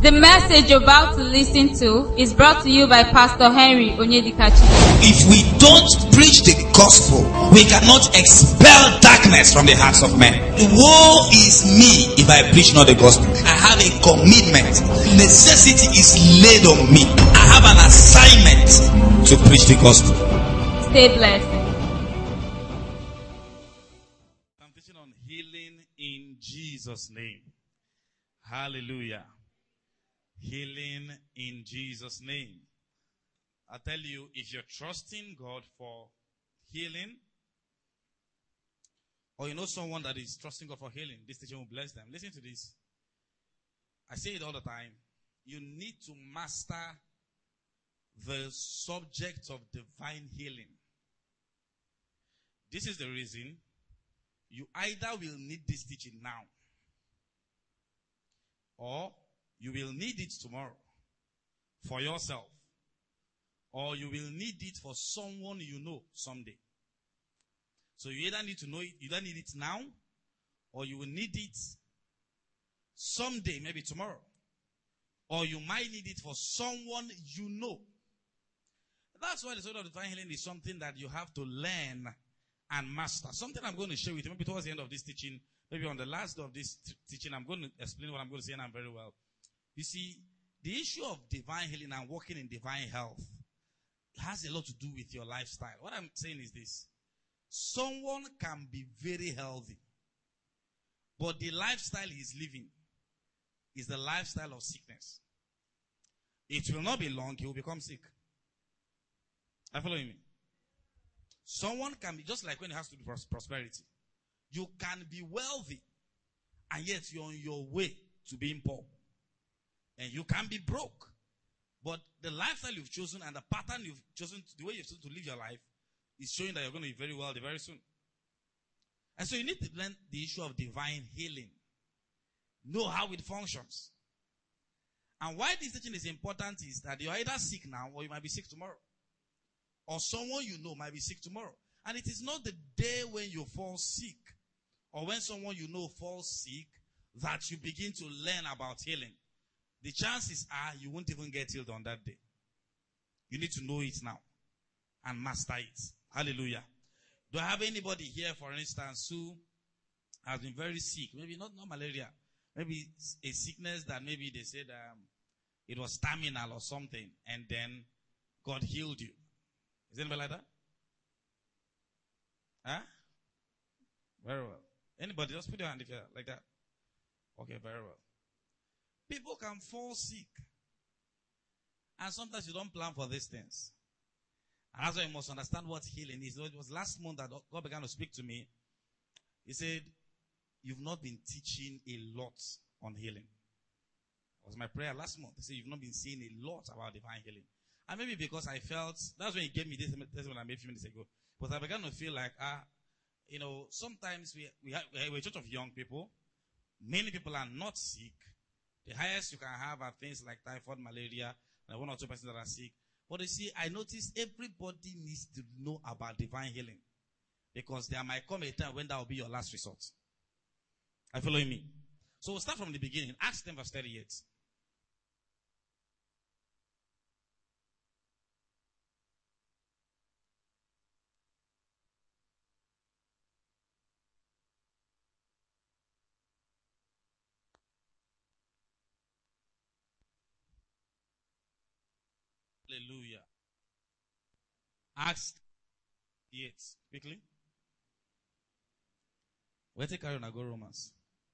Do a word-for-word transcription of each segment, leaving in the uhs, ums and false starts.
The message you're about to listen to is brought to you by Pastor Henry Onyedikachi. If we don't preach the gospel, we cannot expel darkness from the hearts of men. Woe is me if I preach not the gospel. I have a commitment. Necessity is laid on me. I have an assignment to preach the gospel. Stay blessed. I'm teaching on healing in Jesus' name. Hallelujah. Healing in Jesus' name. I tell you, if you're trusting God for healing, or you know someone that is trusting God for healing, this teaching will bless them. Listen to this. I say it all the time. You need to master the subject of divine healing. This is the reason you either will need this teaching now, or you will need it tomorrow for yourself, or you will need it for someone you know someday. So you either need to know it, you either need it now, or you will need it someday, maybe tomorrow, or you might need it for someone you know. That's why the sort of divine healing is something that you have to learn and master. Something I'm going to share with you, maybe towards the end of this teaching, maybe on the last day of this t- teaching, I'm going to explain what I'm going to say now very well. You see, the issue of divine healing and walking in divine health has a lot to do with your lifestyle. What I'm saying is this. Someone can be very healthy, but the lifestyle he's living is the lifestyle of sickness. It will not be long, he will become sick. Are you following me? Someone can be, just like when it has to do with prosperity. You can be wealthy, and yet you're on your way to being poor. And you can be broke. But the lifestyle you've chosen and the pattern you've chosen, the way you've chosen to live your life, is showing that you're going to be very wealthy very soon. And so you need to learn the issue of divine healing. Know how it functions. And why this teaching is important is that you're either sick now or you might be sick tomorrow. Or someone you know might be sick tomorrow. And it is not the day when you fall sick or when someone you know falls sick that you begin to learn about healing. The chances are you won't even get healed on that day. You need to know it now and master it. Hallelujah. Do I have anybody here, for instance, who has been very sick? Maybe not, not malaria. Maybe a sickness that maybe they said um, it was terminal or something, and then God healed you. Is anybody like that? Huh? Very well. Anybody? Just put your hand if you're like that. Okay, very well. People can fall sick. And sometimes you don't plan for these things. And that's why you must understand what healing is. It was last month that God began to speak to me. He said, you've not been teaching a lot on healing. That was my prayer last month. He said, you've not been saying a lot about divine healing. And maybe because I felt, that's when he gave me this testimony I made a few minutes ago. But I began to feel like, ah, you know, sometimes we, we have, we're a church of young people. Many people are not sick. The highest you can have are things like typhoid, malaria, and one or two persons that are sick. But you see, I notice everybody needs to know about divine healing. Because there might come a time when that will be your last resort. Are you following me? So we'll start from the beginning. Acts ten verse thirty-eight. Hallelujah. Acts eight. Quickly. We'll take carry on and go Romans.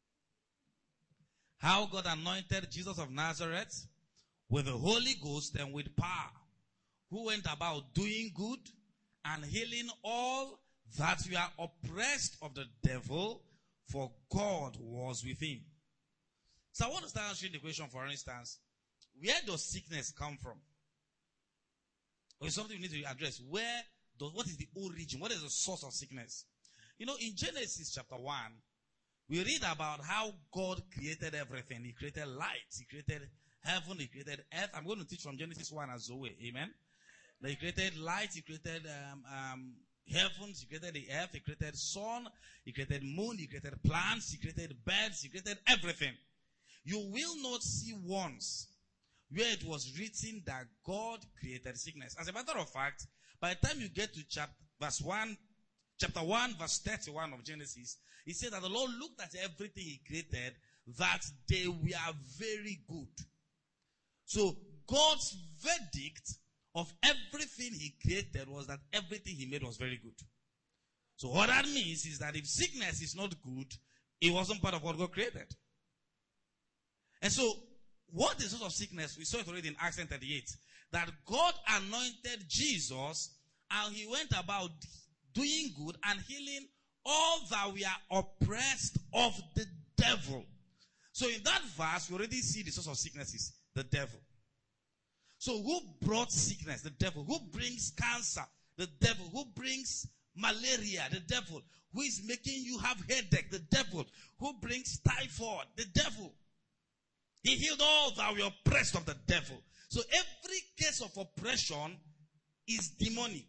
How God anointed Jesus of Nazareth with the Holy Ghost and with power, who went about doing good and healing all that were oppressed of the devil, for God was with him. So I want to start answering the question, for instance, where does sickness come from? Or it's something we need to address. Where does, what is the origin? What is the source of sickness? You know, in Genesis chapter one, we read about how God created everything. He created light. He created heaven. He created earth. I'm going to teach from Genesis one as Zoe. Amen. He created light. He created um, um, heavens. He created the earth. He created sun. He created moon. He created plants. He created birds. He created everything. you will not see once where it was written that God created sickness. As a matter of fact, by the time you get to chapter, verse one, chapter one, verse thirty-one of Genesis, it said that the Lord looked at everything he created, that they were very good. So God's verdict of everything he created was that everything he made was very good. So what that means is that if sickness is not good, it wasn't part of what God created. And so, what is the source of sickness? We saw it already in Acts ten thirty-eight. That God anointed Jesus and he went about doing good and healing all that were oppressed of the devil. So in that verse, we already see the source of sickness is the devil. So who brought sickness? The devil. Who brings cancer? The devil. Who brings malaria? The devil. Who is making you have headache? The devil. Who brings typhoid? The devil. He healed all that were oppressed of the devil. So every case of oppression is demonic.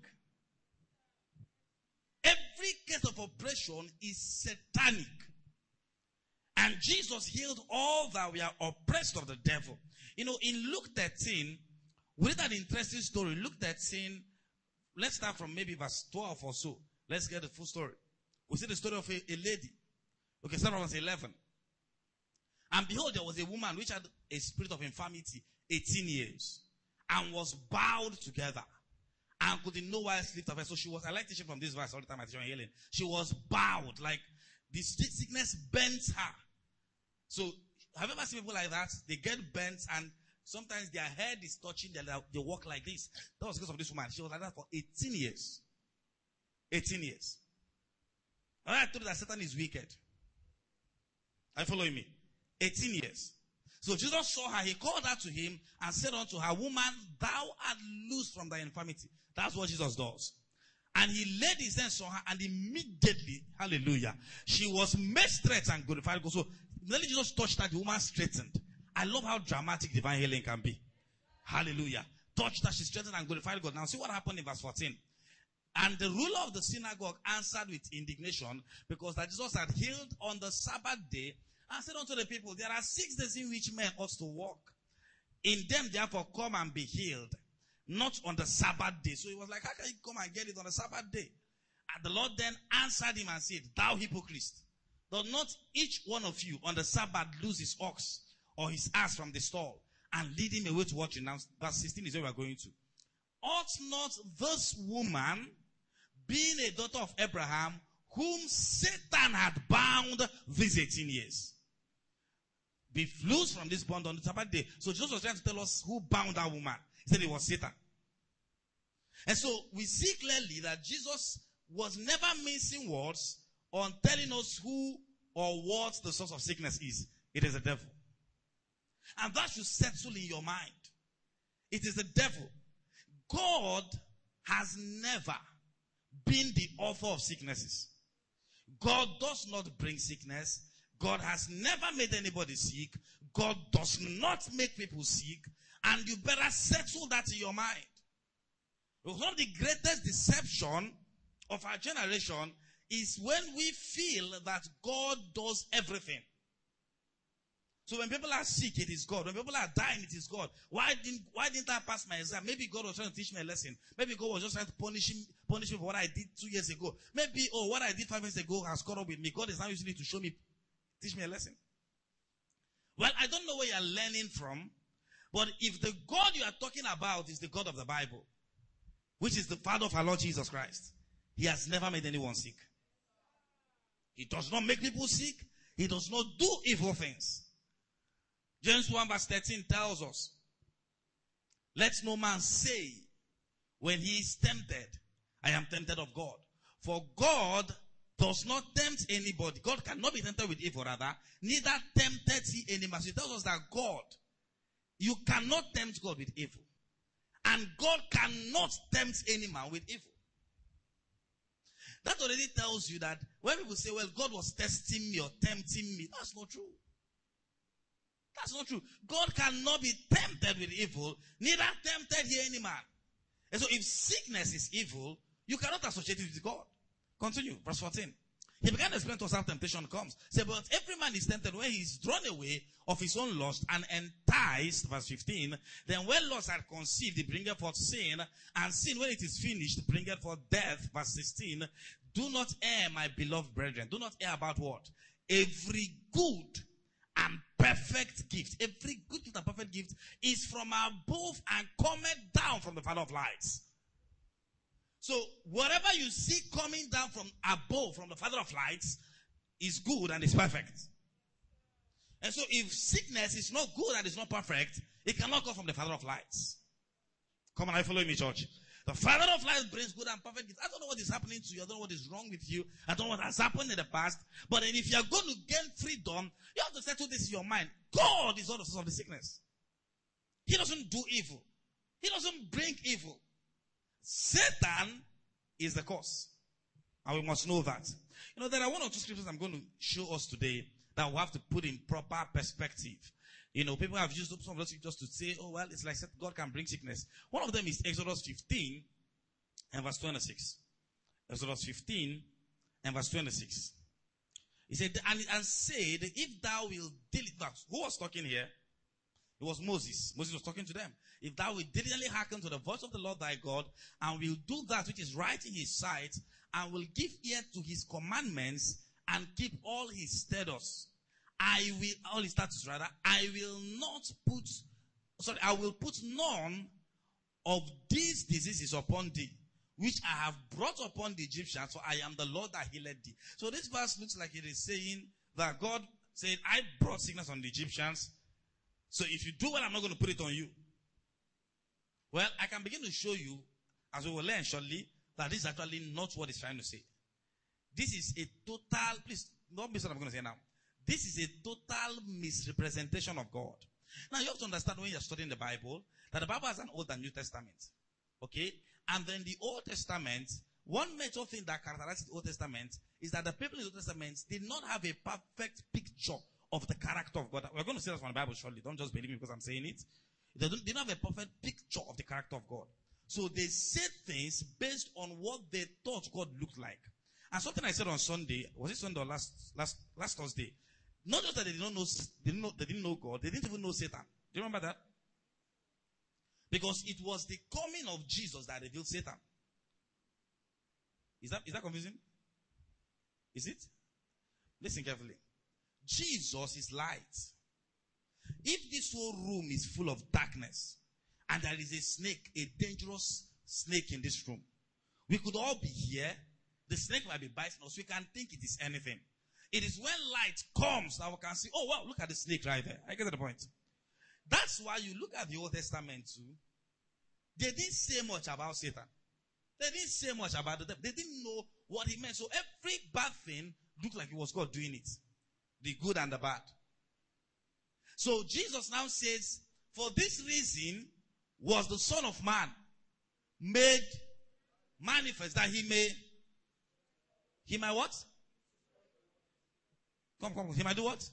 Every case of oppression is satanic. And Jesus healed all that were oppressed of the devil. You know, in Luke thirteen, we read an interesting story. Luke thirteen, let's start from maybe verse twelve or so. Let's get the full story. We see the story of a, a lady. Okay, start from verse eleven. And behold, there was a woman which had a spirit of infirmity eighteen years and was bowed together and could in no wise lift up her. So she was, I like teaching from this verse all the time I teach on healing. She was bowed, like the sickness bent her. So, have you ever seen people like that? They get bent and sometimes their head is touching, they, they walk like this. That was the case of this woman. She was like that for eighteen years. eighteen years. And I told you that Satan is wicked. Are you following me? eighteen years. So Jesus saw her, he called her to him and said unto her, Woman, thou art loosed from thy infirmity. That's what Jesus does. And he laid his hands on her and immediately, hallelujah, she was made straight and glorified God. So immediately Jesus touched her, the woman straightened. I love how dramatic divine healing can be. Hallelujah. Touched her, she straightened and glorified God. Now see what happened in verse fourteen. And the ruler of the synagogue answered with indignation because that Jesus had healed on the Sabbath day and said unto the people, there are six days in which men ought to walk. In them, therefore, come and be healed. Not on the Sabbath day. So he was like, how can you come and get it on the Sabbath day? And the Lord then answered him and said, Thou hypocrite, does not each one of you on the Sabbath lose his ox or his ass from the stall and lead him away to watch? Now, verse sixteen is where we are going to. Ought not this woman, being a daughter of Abraham, whom Satan had bound these eighteen years, be loosed from this bond on the Sabbath day? So Jesus was trying to tell us who bound that woman. He said it was Satan. And so we see clearly that Jesus was never missing words on telling us who or what the source of sickness is. It is the devil. And that should settle in your mind. It is the devil. God has never been the author of sicknesses. God does not bring sickness. God has never made anybody sick. God does not make people sick. And you better settle that in your mind. One of the greatest deception of our generation is when we feel that God does everything. So when people are sick, it is God. When people are dying, it is God. Why didn't, why didn't I pass my exam? Maybe God was trying to teach me a lesson. Maybe God was just trying to punish me, punish me for what I did two years ago. Maybe, oh, what I did five years ago has caught up with me. God is now using it to show me, teach me a lesson. Well, I don't know where you're learning from, but if the God you are talking about is the God of the Bible, which is the Father of our Lord Jesus Christ, He has never made anyone sick. He does not make people sick. He does not do evil things. James one verse thirteen tells us, let no man say when he is tempted, I am tempted of God. For God does not tempt anybody. God cannot be tempted with evil, rather. Neither tempted he any man. So it tells us that God, you cannot tempt God with evil. And God cannot tempt any man with evil. That already tells you that when people say, well, God was testing me or tempting me, that's not true. That's not true. God cannot be tempted with evil, neither tempted he any man. And so if sickness is evil, you cannot associate it with God. Continue, verse fourteen. He began to explain to us how temptation comes. Say, but every man is tempted when he is drawn away of his own lust and enticed, verse fifteen. Then when lust had conceived, it bringeth forth sin, and sin, when it is finished, bringeth forth death, verse sixteen. Do not err, my beloved brethren. Do not err about what? Every good and perfect gift. Every good gift and perfect gift is from above and cometh down from the Father of lights. So, whatever you see coming down from above, from the Father of lights, is good and is perfect. And so, if sickness is not good and is not perfect, it cannot come from the Father of lights. Come on, are you following me, church? The Father of lights brings good and perfect gifts. I don't know what is happening to you. I don't know what is wrong with you. I don't know what has happened in the past. But then if you are going to gain freedom, you have to settle this in your mind. God is not the source of the sickness. He doesn't do evil. He doesn't bring evil. Satan is the cause. And we must know that. You know, there are one or two scriptures I'm going to show us today that we have to put in proper perspective. You know, people have used some of those scriptures to say, oh, well, it's like God can bring sickness. One of them is Exodus fifteen and verse twenty-six. Exodus fifteen and verse twenty-six. He said, and, and said, if thou wilt diligently, who was talking here? It was Moses. Moses was talking to them. If thou wilt diligently hearken to the voice of the Lord thy God, and will do that which is right in his sight, and will give ear to his commandments, and keep all his statutes, I will, all his statutes rather, I will not put, sorry, I will put none of these diseases upon thee, which I have brought upon the Egyptians, for I am the Lord that healed thee. So this verse looks like it is saying that God said, I brought sickness on the Egyptians, so if you do well, I'm not going to put it on you. Well, I can begin to show you, as we will learn shortly, that this is actually not what it's trying to say. This is a total, please, don't miss what I'm going to say now. This is a total misrepresentation of God. Now, you have to understand when you're studying the Bible, that the Bible has an Old and New Testament. Okay? And then the Old Testament, one major thing that characterizes the Old Testament is that the people in the Old Testament did not have a perfect picture of the character of God. We're going to see that from the Bible shortly. Don't just believe me because I'm saying it. They don't, they don't have a perfect picture of the character of God. So they said things based on what they thought God looked like. And something I said on Sunday, was it Sunday or last, last, last Thursday? Not just that they did not know, they didn't know, they didn't know God, they didn't even know Satan. Do you remember that? Because it was the coming of Jesus that revealed Satan. Is that, is that confusing? Is it? Listen carefully. Jesus is light. If this whole room is full of darkness, and there is a snake, a dangerous snake in this room, we could all be here. The snake might be biting us. We can think it is anything. It is when light comes that we can see, oh wow, look at the snake right there. I get to the point. That's why you look at the Old Testament too. They didn't say much about Satan. They didn't say much about the devil. They didn't know what he meant. So every bad thing looked like it was God doing it. The good and the bad. So Jesus now says, for this reason was the Son of Man made manifest, that he may, he might what? Come, come, he might do what?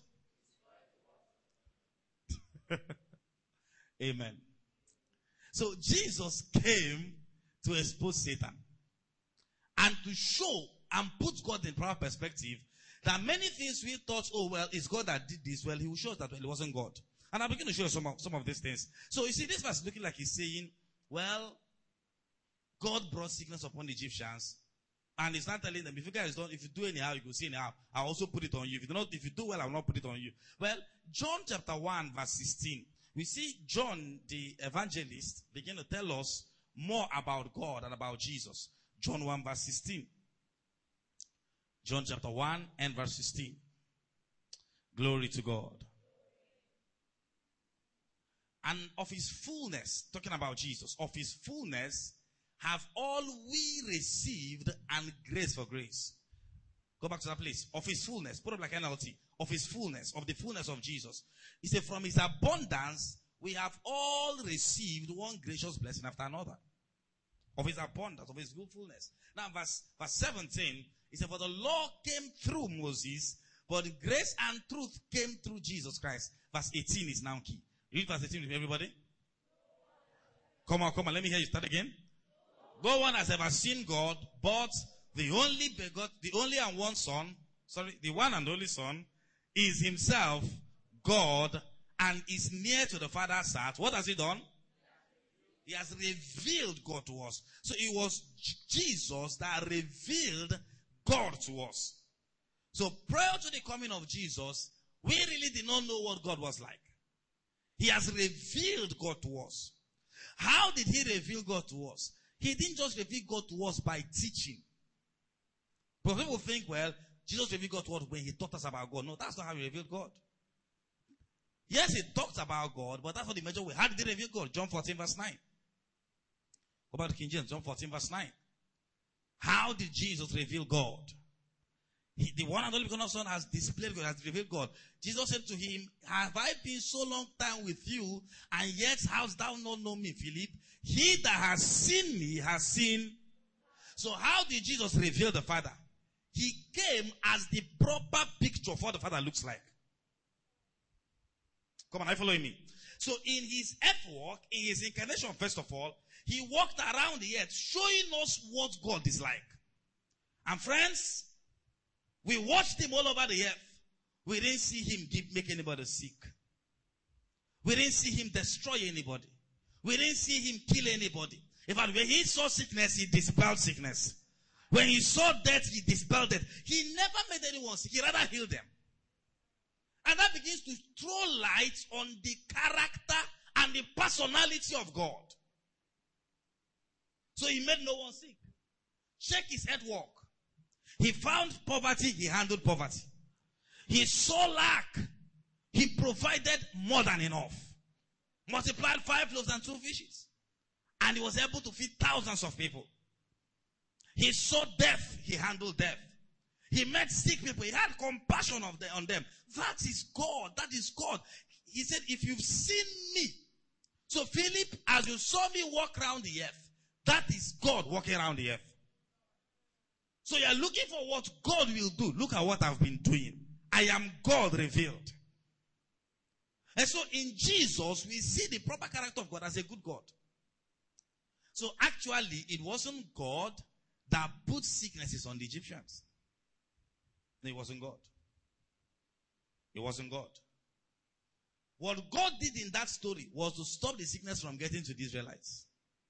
Amen. So Jesus came to expose Satan and to show and put God in proper perspective that many things we thought, oh well, it's God that did this. Well, he will show us that well, it wasn't God. And I'll begin to show you some of, some of these things. So you see, this verse looking like he's saying, well, God brought sickness upon the Egyptians. And he's not telling them, if you guys don't, if you do anyhow, you go see anyhow. I'll also put it on you. If you do not, if you do well, I'll not put it on you. Well, John chapter one, verse sixteen. We see John, the evangelist, begin to tell us more about God and about Jesus. John one, verse sixteen. John chapter one and verse sixteen. Glory to God. And of his fullness, talking about Jesus, of his fullness have all we received, and grace for grace. Go back to that place. Of his fullness. Put up like N L T. Of his fullness. Of the fullness of Jesus. He said, from his abundance, we have all received one gracious blessing after another. Of his abundance, of his good fullness. Now, verse, verse seventeen, he said, for the law came through Moses, but grace and truth came through Jesus Christ. Verse eighteen is now key. Read verse eighteen with everybody. Come on, come on. Let me hear you start again. No one has ever seen God, but The only begot, the only and one son, sorry, the one and only son is himself God and is near to the Father's heart. What has he done? He has revealed God to us. So it was Jesus that revealed God to us. So prior to the coming of Jesus, we really did not know what God was like. He has revealed God to us. How did he reveal God to us? He didn't just reveal God to us by teaching. But people think, well, Jesus revealed God to us when he taught us about God. No, that's not how he revealed God. Yes, he talked about God, but that's not the major way. How did he reveal God? John fourteen verse nine. Go back to King James, John fourteen verse nine. How did Jesus reveal God? He, the one and only begotten Son has displayed God, has revealed God. Jesus said to him, have I been so long time with you, and yet hast thou not known me, Philip? He that has seen me has seen. So how did Jesus reveal the Father? He came as the proper picture of what the Father looks like. Come on, are you following me? So in his earth walk, in his incarnation, first of all, he walked around the earth showing us what God is like. And friends, we watched him all over the earth. We didn't see him give, make anybody sick. We didn't see him destroy anybody. We didn't see him kill anybody. In fact, when he saw sickness, he dispelled sickness. When he saw death, he dispelled death. He never made anyone sick. He rather healed them. And that begins to throw light on the character and the personality of God. So he made no one sick. Check his head walk. He found poverty, he handled poverty. He saw lack, he provided more than enough. Multiplied five loaves and two fishes. And he was able to feed thousands of people. He saw death, he handled death. He met sick people, he had compassion of the, on them. That is God, that is God. He said, if you've seen me. So Philip, as you saw me walk around the earth, that is God walking around the earth. So you are looking for what God will do. Look at what I've been doing. I am God revealed. And so in Jesus, we see the proper character of God as a good God. So actually, it wasn't God that put sicknesses on the Egyptians. No, it wasn't God. It wasn't God. What God did in that story was to stop the sickness from getting to the Israelites.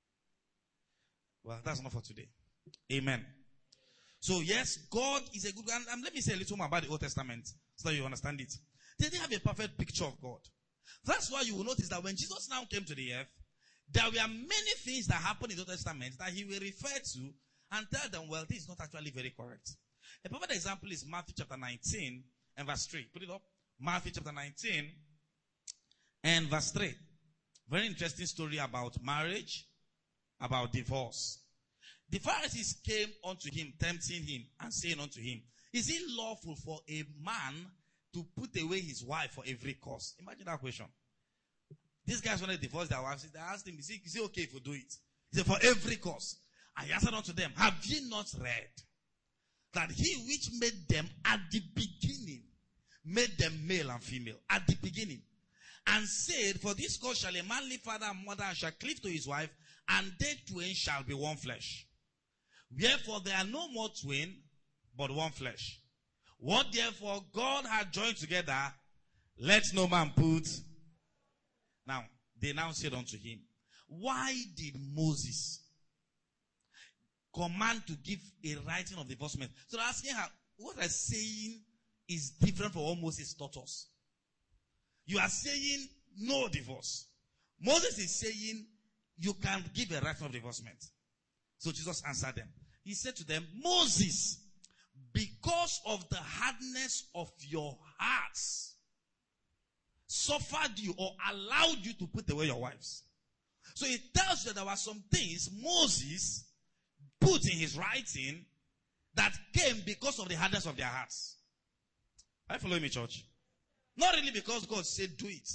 Well, that's not for today. Amen. So yes, God is a good God. And let me say a little more about the Old Testament so that you understand it. They didn't have a perfect picture of God. That's why you will notice that when Jesus now came to the earth, there were many things that happened in the Old Testament that he will refer to and tell them, well, this is not actually very correct. A perfect example is Matthew chapter nineteen and verse three. Put it up. Matthew chapter nineteen and verse three. Very interesting story about marriage, about divorce. The Pharisees came unto him, tempting him, and saying unto him, is it lawful for a man to put away his wife for every cause? Imagine that question. These guys wanted to divorce their wives. They asked him, is it, is it okay if we do it? He said, for every cause. And he answered unto them, have ye not read that he which made them at the beginning made them male and female? At the beginning. And said, for this cause shall a man leave father and mother and shall cleave to his wife, and they twain shall be one flesh. Wherefore there are no more twain, but one flesh. What therefore God had joined together, let no man put. Now, they now said unto him, why did Moses command to give a writing of divorcement? So they're asking her, what I'm saying is different from what Moses taught us. You are saying no divorce. Moses is saying you can give a writing of divorcement. So Jesus answered them. He said to them, Moses, because of the hardness of your hearts, suffered you or allowed you to put away your wives. So it tells you that there were some things Moses put in his writing that came because of the hardness of their hearts. Are you following me, church? Not really because God said do it.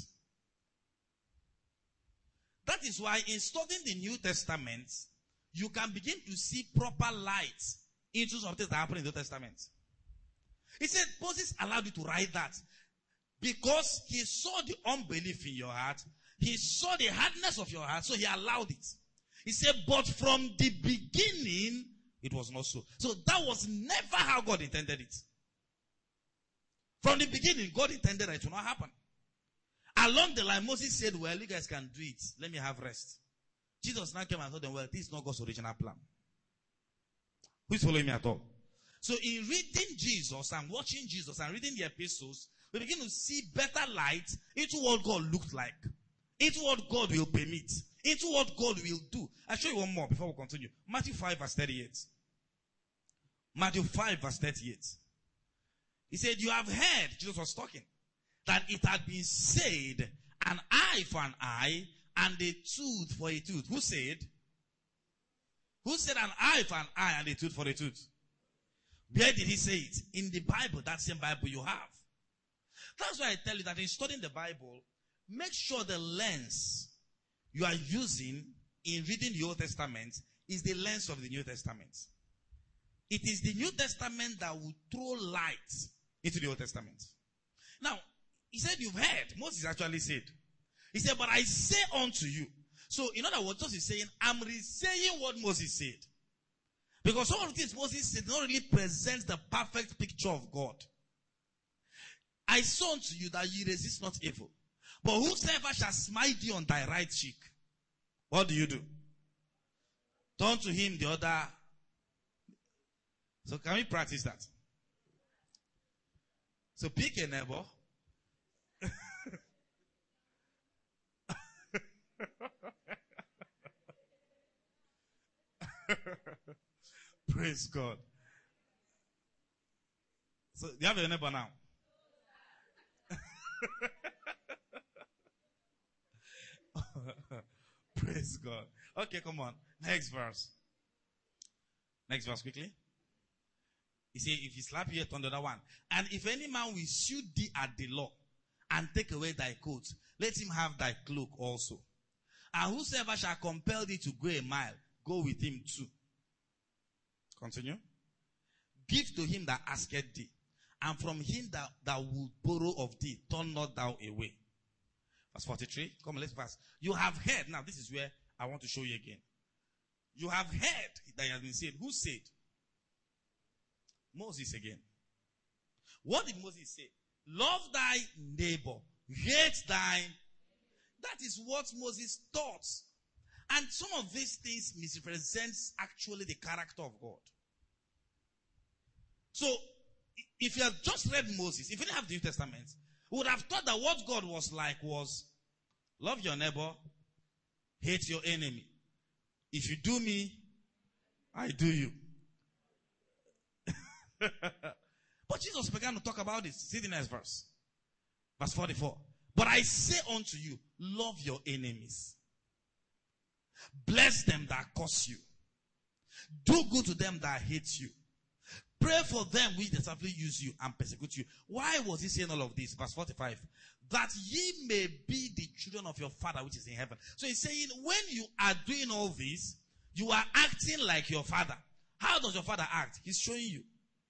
That is why in studying the New Testament, you can begin to see proper light into some things that happen in the New Testament. He said, Moses allowed you to write that because he saw the unbelief in your heart. He saw the hardness of your heart, so he allowed it. He said, but from the beginning, It was not so. So that was never how God intended it. From the beginning, God intended that it would not happen. Along the line, Moses said, well, you guys can do it. Let me have rest. Jesus now came and told them, well, this is not God's original plan. Who is following me at all? So in reading Jesus and watching Jesus and reading the epistles, we begin to see better light into what God looked like, into what God will permit, into what God will do. I'll show you one more before we continue. Matthew five verse thirty-eight. Matthew five verse thirty-eight. He said, you have heard, Jesus was talking, that it had been said, an eye for an eye and a tooth for a tooth. Who said? Who said an eye for an eye and a tooth for a tooth? Where did he say it? In the Bible, that same Bible you have. That's why I tell you that in studying the Bible, make sure the lens you are using in reading the Old Testament is the lens of the New Testament. It is the New Testament that will throw light into the Old Testament. Now, he said, you've heard. Moses actually said. He said, but I say unto you. So, in other words, Jesus is saying, I'm re-saying what Moses said. Because some of the things Moses said don't really present the perfect picture of God. I say unto you that ye resist not evil. But whosoever shall smite thee on thy right cheek, what do you do? Turn to him the other. So can we practice that? So pick a neighbor. Praise God. So do you have a neighbor now? Praise God. Okay, come on. Next verse. Next verse quickly. He said, if he slap you, turn the other one. And if any man will sue thee at the law and take away thy coat, let him have thy cloak also. And whosoever shall compel thee to go a mile, go with him too. Continue. Give to him that asketh thee, and from him that, that will borrow of thee, turn not thou away. Verse forty-three. Come on, let's pass. You have heard. Now, this is where I want to show you again. You have heard that it has been said. Who said? Moses again. What did Moses say? Love thy neighbor. Hate thine. That is what Moses taught. And some of these things misrepresents actually the character of God. So, if you have just read Moses, if you didn't have the New Testament, we would have thought that what God was like was, love your neighbor, hate your enemy. If you do me, I do you. But Jesus began to talk about this. See the next verse. Verse forty-four. But I say unto you, love your enemies. Bless them that curse you. Do good to them that hate you. Pray for them which despitefully use you and persecute you. Why was he saying all of this? Verse forty-five. That ye may be the children of your Father which is in heaven. So he's saying, when you are doing all this, you are acting like your Father. How does your Father act? He's showing you.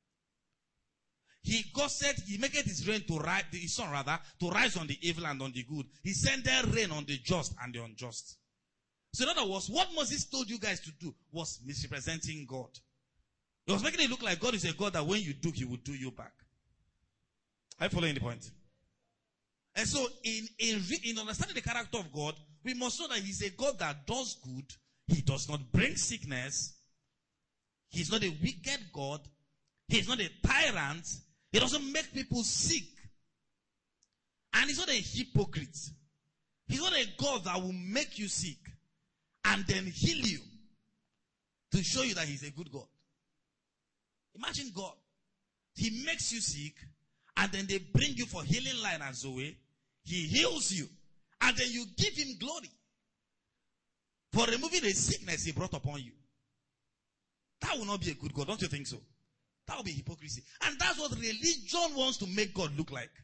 He God said, he maketh his rain to rise, his sun rather, to rise on the evil and on the good. He sent their rain on the just and the unjust. So in other words, what Moses told you guys to do was misrepresenting God. He was making it look like God is a God that when you do, he will do you back. Are you following the point? And so in, in, in understanding the character of God, we must know that he's a God that does good. He does not bring sickness. He's not a wicked God. He's not a tyrant. He doesn't make people sick. And he's not a hypocrite. He's not a God that will make you sick and then heal you to show you that he's a good God. Imagine God. He makes you sick and then they bring you for healing line and Zoe. He heals you and then you give him glory for removing the sickness he brought upon you. That will not be a good God. Don't you think so? That will be hypocrisy. And that's what religion wants to make God look like.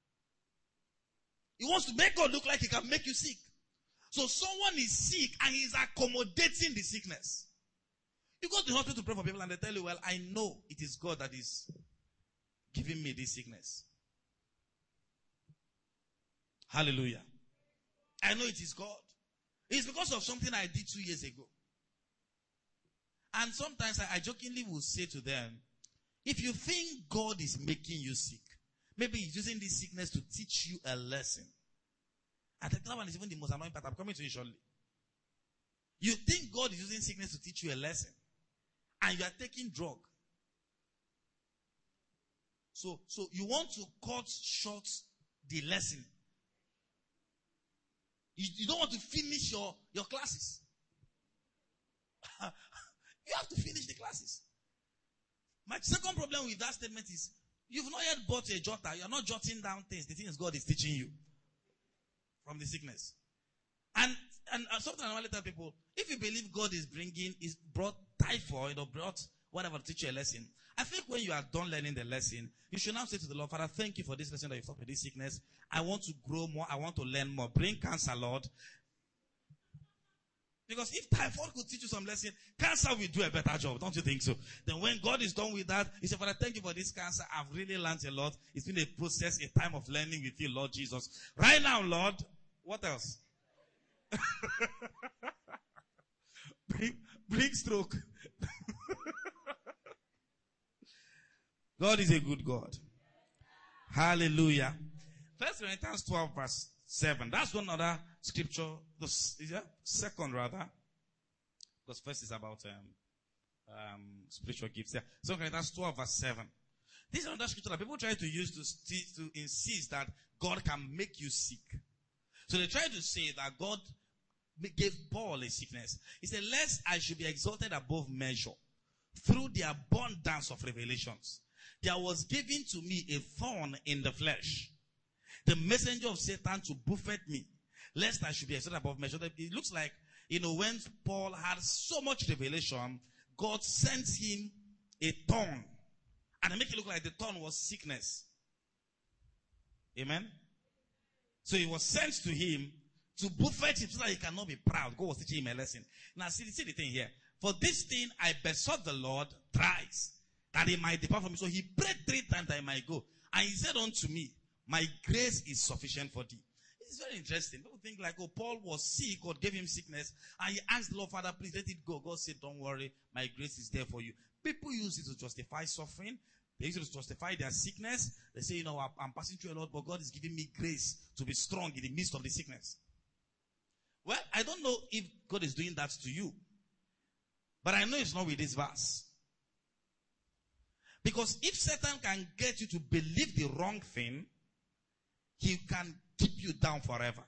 He wants to make God look like he can make you sick. So someone is sick and he's accommodating the sickness. You go to the hospital to pray for people and they tell you, well, I know it is God that is giving me this sickness. Hallelujah. I know it is God. It's because of something I did two years ago. And sometimes I, I jokingly will say to them, if you think God is making you sick, maybe he's using this sickness to teach you a lesson. And that one is even the most annoying part. I'm coming to you shortly. You think God is using sickness to teach you a lesson, and you are taking drug. So, so you want to cut short the lesson. You, you don't want to finish your, your classes. You have to finish the classes. My second problem with that statement is, you've not yet bought a jotter. You're not jotting down things. The things God is teaching you from the sickness. And, and uh, sometimes I normally tell people, if you believe God is bringing, is brought typhoid or brought whatever to teach you a lesson, I think when you are done learning the lesson, you should now say to the Lord, Father, thank you for this lesson that you've taught me, this sickness. I want to grow more. I want to learn more. Bring cancer, Lord. Because if typhoid could teach you some lesson, cancer will do a better job. Don't you think so? Then when God is done with that, he said, Father, thank you for this cancer. I've really learned a lot. It's been a process, a time of learning with you, Lord Jesus. Right now, Lord, what else? bring, bring stroke. God is a good God. Hallelujah. First Corinthians twelve verse seven. That's one other scripture. The is that second rather. Because first is about um, um, spiritual gifts. Yeah. Second Corinthians twelve verse seven. This is another scripture that people try to use to, st- to insist that God can make you sick. So they try to say that God gave Paul a sickness. He said, lest I should be exalted above measure through the abundance of revelations, there was given to me a thorn in the flesh, the messenger of Satan to buffet me, lest I should be exalted above measure. It looks like, you know, when Paul had so much revelation, God sent him a thorn. And it make it look like the thorn was sickness. Amen? So it was sent to him to buffet him so that he cannot be proud. God was teaching him a lesson. Now see, see the thing here. For this thing I besought the Lord thrice, that he might depart from me. So he prayed three times that he might go. And he said unto me, my grace is sufficient for thee. It's very interesting. People think like, oh, Paul was sick, God gave him sickness, and he asked the Lord, Father, please let it go. God said, don't worry, my grace is there for you. People use it to justify suffering. They use it to justify their sickness. They say, you know, I'm passing through a lot, but God is giving me grace to be strong in the midst of the sickness. Well, I don't know if God is doing that to you, but I know it's not with this verse. Because if Satan can get you to believe the wrong thing, he can keep you down forever.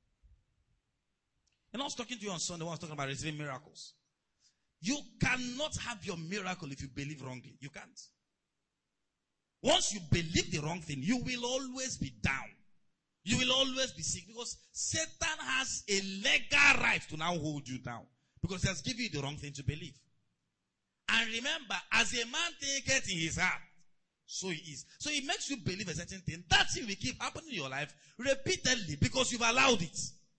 And I was talking to you on Sunday when I was talking about receiving miracles. You cannot have your miracle if you believe wrongly. You can't. Once you believe the wrong thing, you will always be down. You will always be sick because Satan has a legal right to now hold you down because he has given you the wrong thing to believe. And remember, as a man thinketh in his heart, so he is. So it makes you believe a certain thing. That thing will keep happening in your life repeatedly because you've allowed it.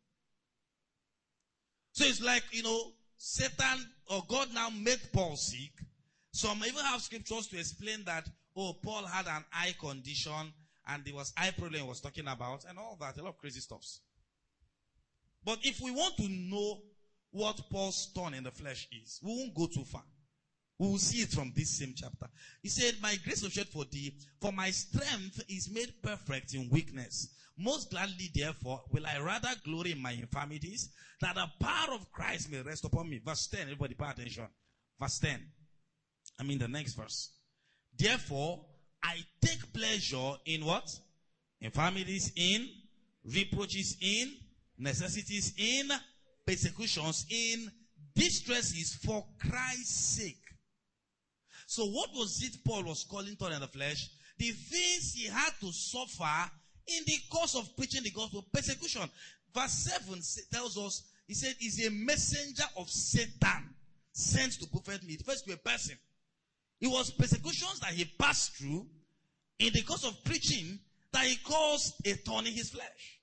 So it's like, you know, Satan or God now made Paul sick. Some even have scriptures to explain that, oh, Paul had an eye condition and there was eye problem he was talking about and all that. A lot of crazy stuffs. But if we want to know what Paul's thorn in the flesh is, we won't go too far. We will see it from this same chapter. He said, my grace is shed for thee, for my strength is made perfect in weakness. Most gladly, therefore, will I rather glory in my infirmities, that the power of Christ may rest upon me. Verse ten, everybody pay attention. Verse ten. I mean the next verse. Therefore, I take pleasure in what? Infirmities, in reproaches, in necessities, in persecutions, in distresses for Christ's sake. So what was it Paul was calling thorn in the flesh? The things he had to suffer in the course of preaching the gospel. Persecution. Verse seven tells us, he said, he's a messenger of Satan sent to buffet me. First to a person. It was persecutions that he passed through in the course of preaching that he caused a thorn in his flesh.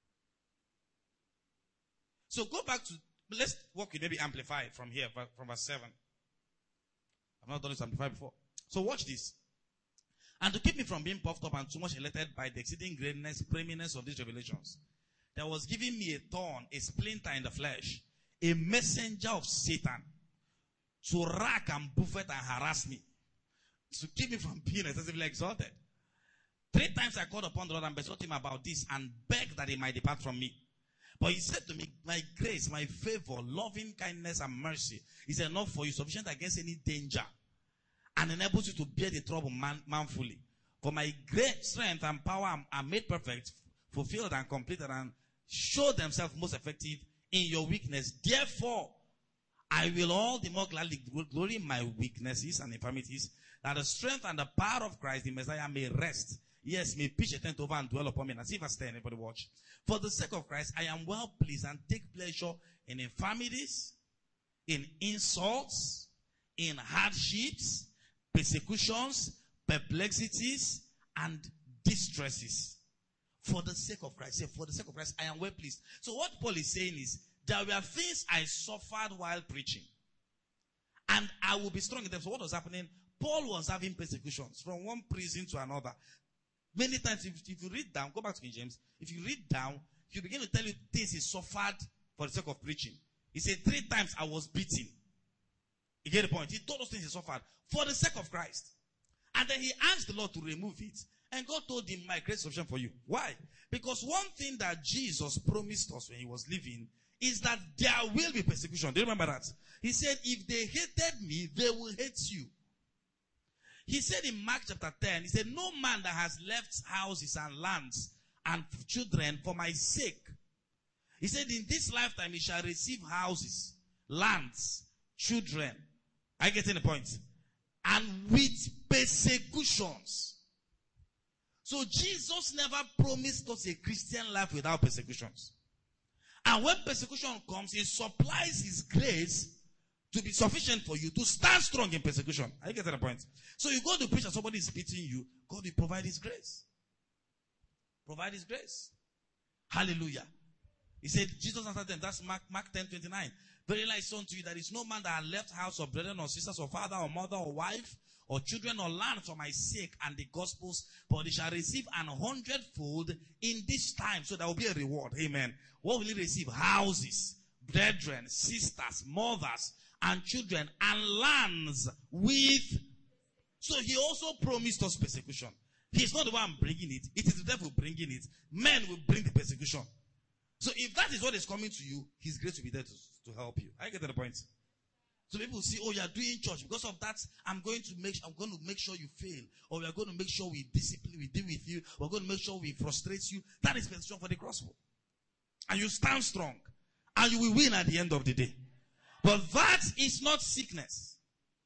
So go back to, let's work with maybe amplified from here, from verse seven. I've not done this amplified before. So watch this. And to keep me from being puffed up and too much elated by the exceeding greatness, preeminence of these revelations, there was given me a thorn, a splinter in the flesh, a messenger of Satan, to rack and buffet and harass me, to keep me from being excessively exalted. Three times I called upon the Lord and besought him about this and begged that he might depart from me. But he said to me, my grace, my favor, loving kindness and mercy is enough for you, sufficient against any danger, and enables you to bear the trouble man, manfully. For my great strength and power are, are made perfect, fulfilled and completed, and show themselves most effective in your weakness. Therefore, I will all the more gladly glory in my weaknesses and infirmities, that the strength and the power of Christ, the Messiah, may rest. Yes, may pitch a tent over and dwell upon me. Now see verse ten, everybody watch. For the sake of Christ, I am well pleased and take pleasure in infirmities, in insults, in hardships, persecutions, perplexities, and distresses. For the sake of Christ. Say, for the sake of Christ, I am well pleased. So what Paul is saying is, there were things I suffered while preaching. And I will be strong in them. So what was happening? Paul was having persecutions from one prison to another. Many times, if, if you read down, go back to King James, if you read down, he begin to tell you things he suffered for the sake of preaching. He said, three times I was beaten. You get the point? He told us things he suffered for the sake of Christ. And then he asked the Lord to remove it. And God told him, my grace is sufficient for you. Why? Because one thing that Jesus promised us when he was living is that there will be persecution. Do you remember that? He said, if they hated me, they will hate you. He said in Mark chapter ten, he said, no man that has left houses and lands and children for my sake. He said, in this lifetime he shall receive houses, lands, children. I get in the point. And with persecutions. So Jesus never promised us a Christian life without persecutions. And when persecution comes, he supplies his grace to be sufficient for you to stand strong in persecution. Are you getting the point? So you go to preach and somebody is beating you, God will provide his grace. Provide his grace. Hallelujah. He said, Jesus answered them, that's Mark, Mark ten twenty-nine. Very like son to you, there is no man that has left house or brethren or sisters or father or mother or wife or children or land for my sake and the gospels, but they shall receive an hundredfold in this time. So there will be a reward. Amen. What will he receive? Houses, brethren, sisters, mothers, and children, and lands with. So he also promised us persecution. He's not the one bringing it. It is the devil bringing it. Men will bring the persecution. So if that is what is coming to you, his grace will be there to, to help you. I get to the point. So people see, oh, you are doing church. Because of that, I'm going to make I'm going to make sure you fail. Or we are going to make sure we discipline, we deal with you. We're going to make sure we frustrate you. That is persecution for the gospel. And you stand strong. And you will win at the end of the day. But that is not sickness.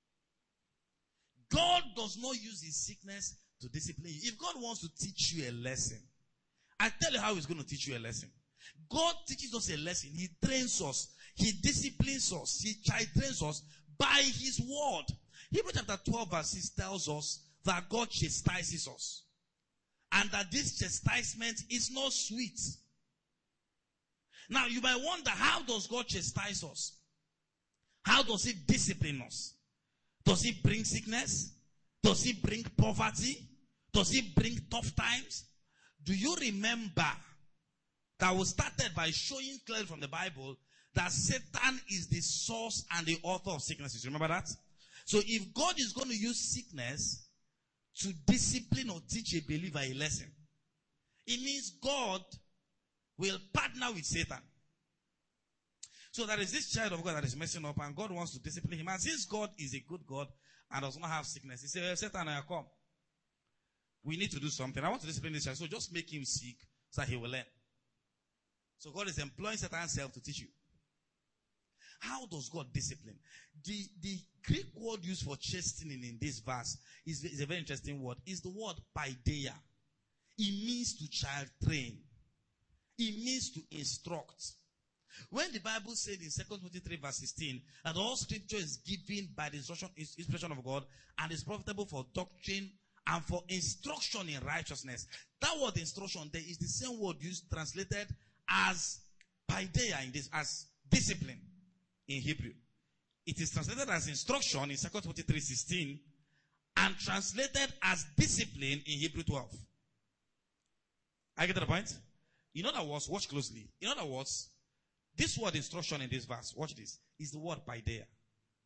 God does not use his sickness to discipline you. If God wants to teach you a lesson, I tell you how he's going to teach you a lesson. God teaches us a lesson. He trains us. He disciplines us. He trains us by his word. Hebrews chapter twelve verse six tells us that God chastises us. And that this chastisement is not sweet. Now you might wonder, how does God chastise us? How does he discipline us? Does he bring sickness? Does he bring poverty? Does he bring tough times? Do you remember that was started by showing clearly from the Bible that Satan is the source and the author of sicknesses? Remember that? So if God is going to use sickness to discipline or teach a believer a lesson, it means God will partner with Satan. So there is this child of God that is messing up and God wants to discipline him. And since God is a good God and does not have sickness, he says, Satan, I come. We need to do something. I want to discipline this child, so just make him sick so that he will learn. So God is employing Satan's self to teach you. How does God discipline? The, the Greek word used for chastening in this verse is, is a very interesting word. It's the word paideia. It means to child train. It means to instruct. When the Bible said in Second Timothy three verse sixteen that all scripture is given by the instruction, inspiration of God and is profitable for doctrine and for instruction in righteousness. That word instruction there is the same word used, translated as paideia in this, as discipline in Hebrew. It is translated as instruction in Second Timothy three sixteen and translated as discipline in Hebrew twelve. I get to the point? In other words, watch closely. In other words, this word instruction in this verse, watch this, is the word paideia.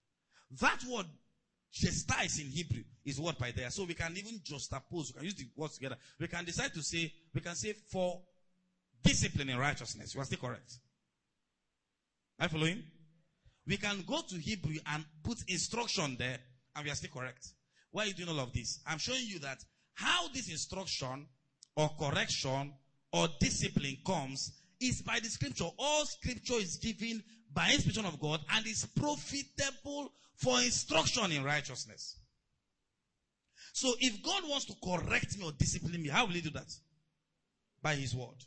That word chastise in Hebrew is what by there. So we can even juxtapose, we can use the words together. We can decide to say, we can say for discipline in righteousness. You are still correct. Are you following? We can go to Hebrew and put instruction there, and we are still correct. Why are you doing all of this? I'm showing you that how this instruction or correction or discipline comes is by the scripture. All scripture is given by inspiration of God and is profitable for instruction in righteousness. So if God wants to correct me or discipline me, how will he do that? By his word.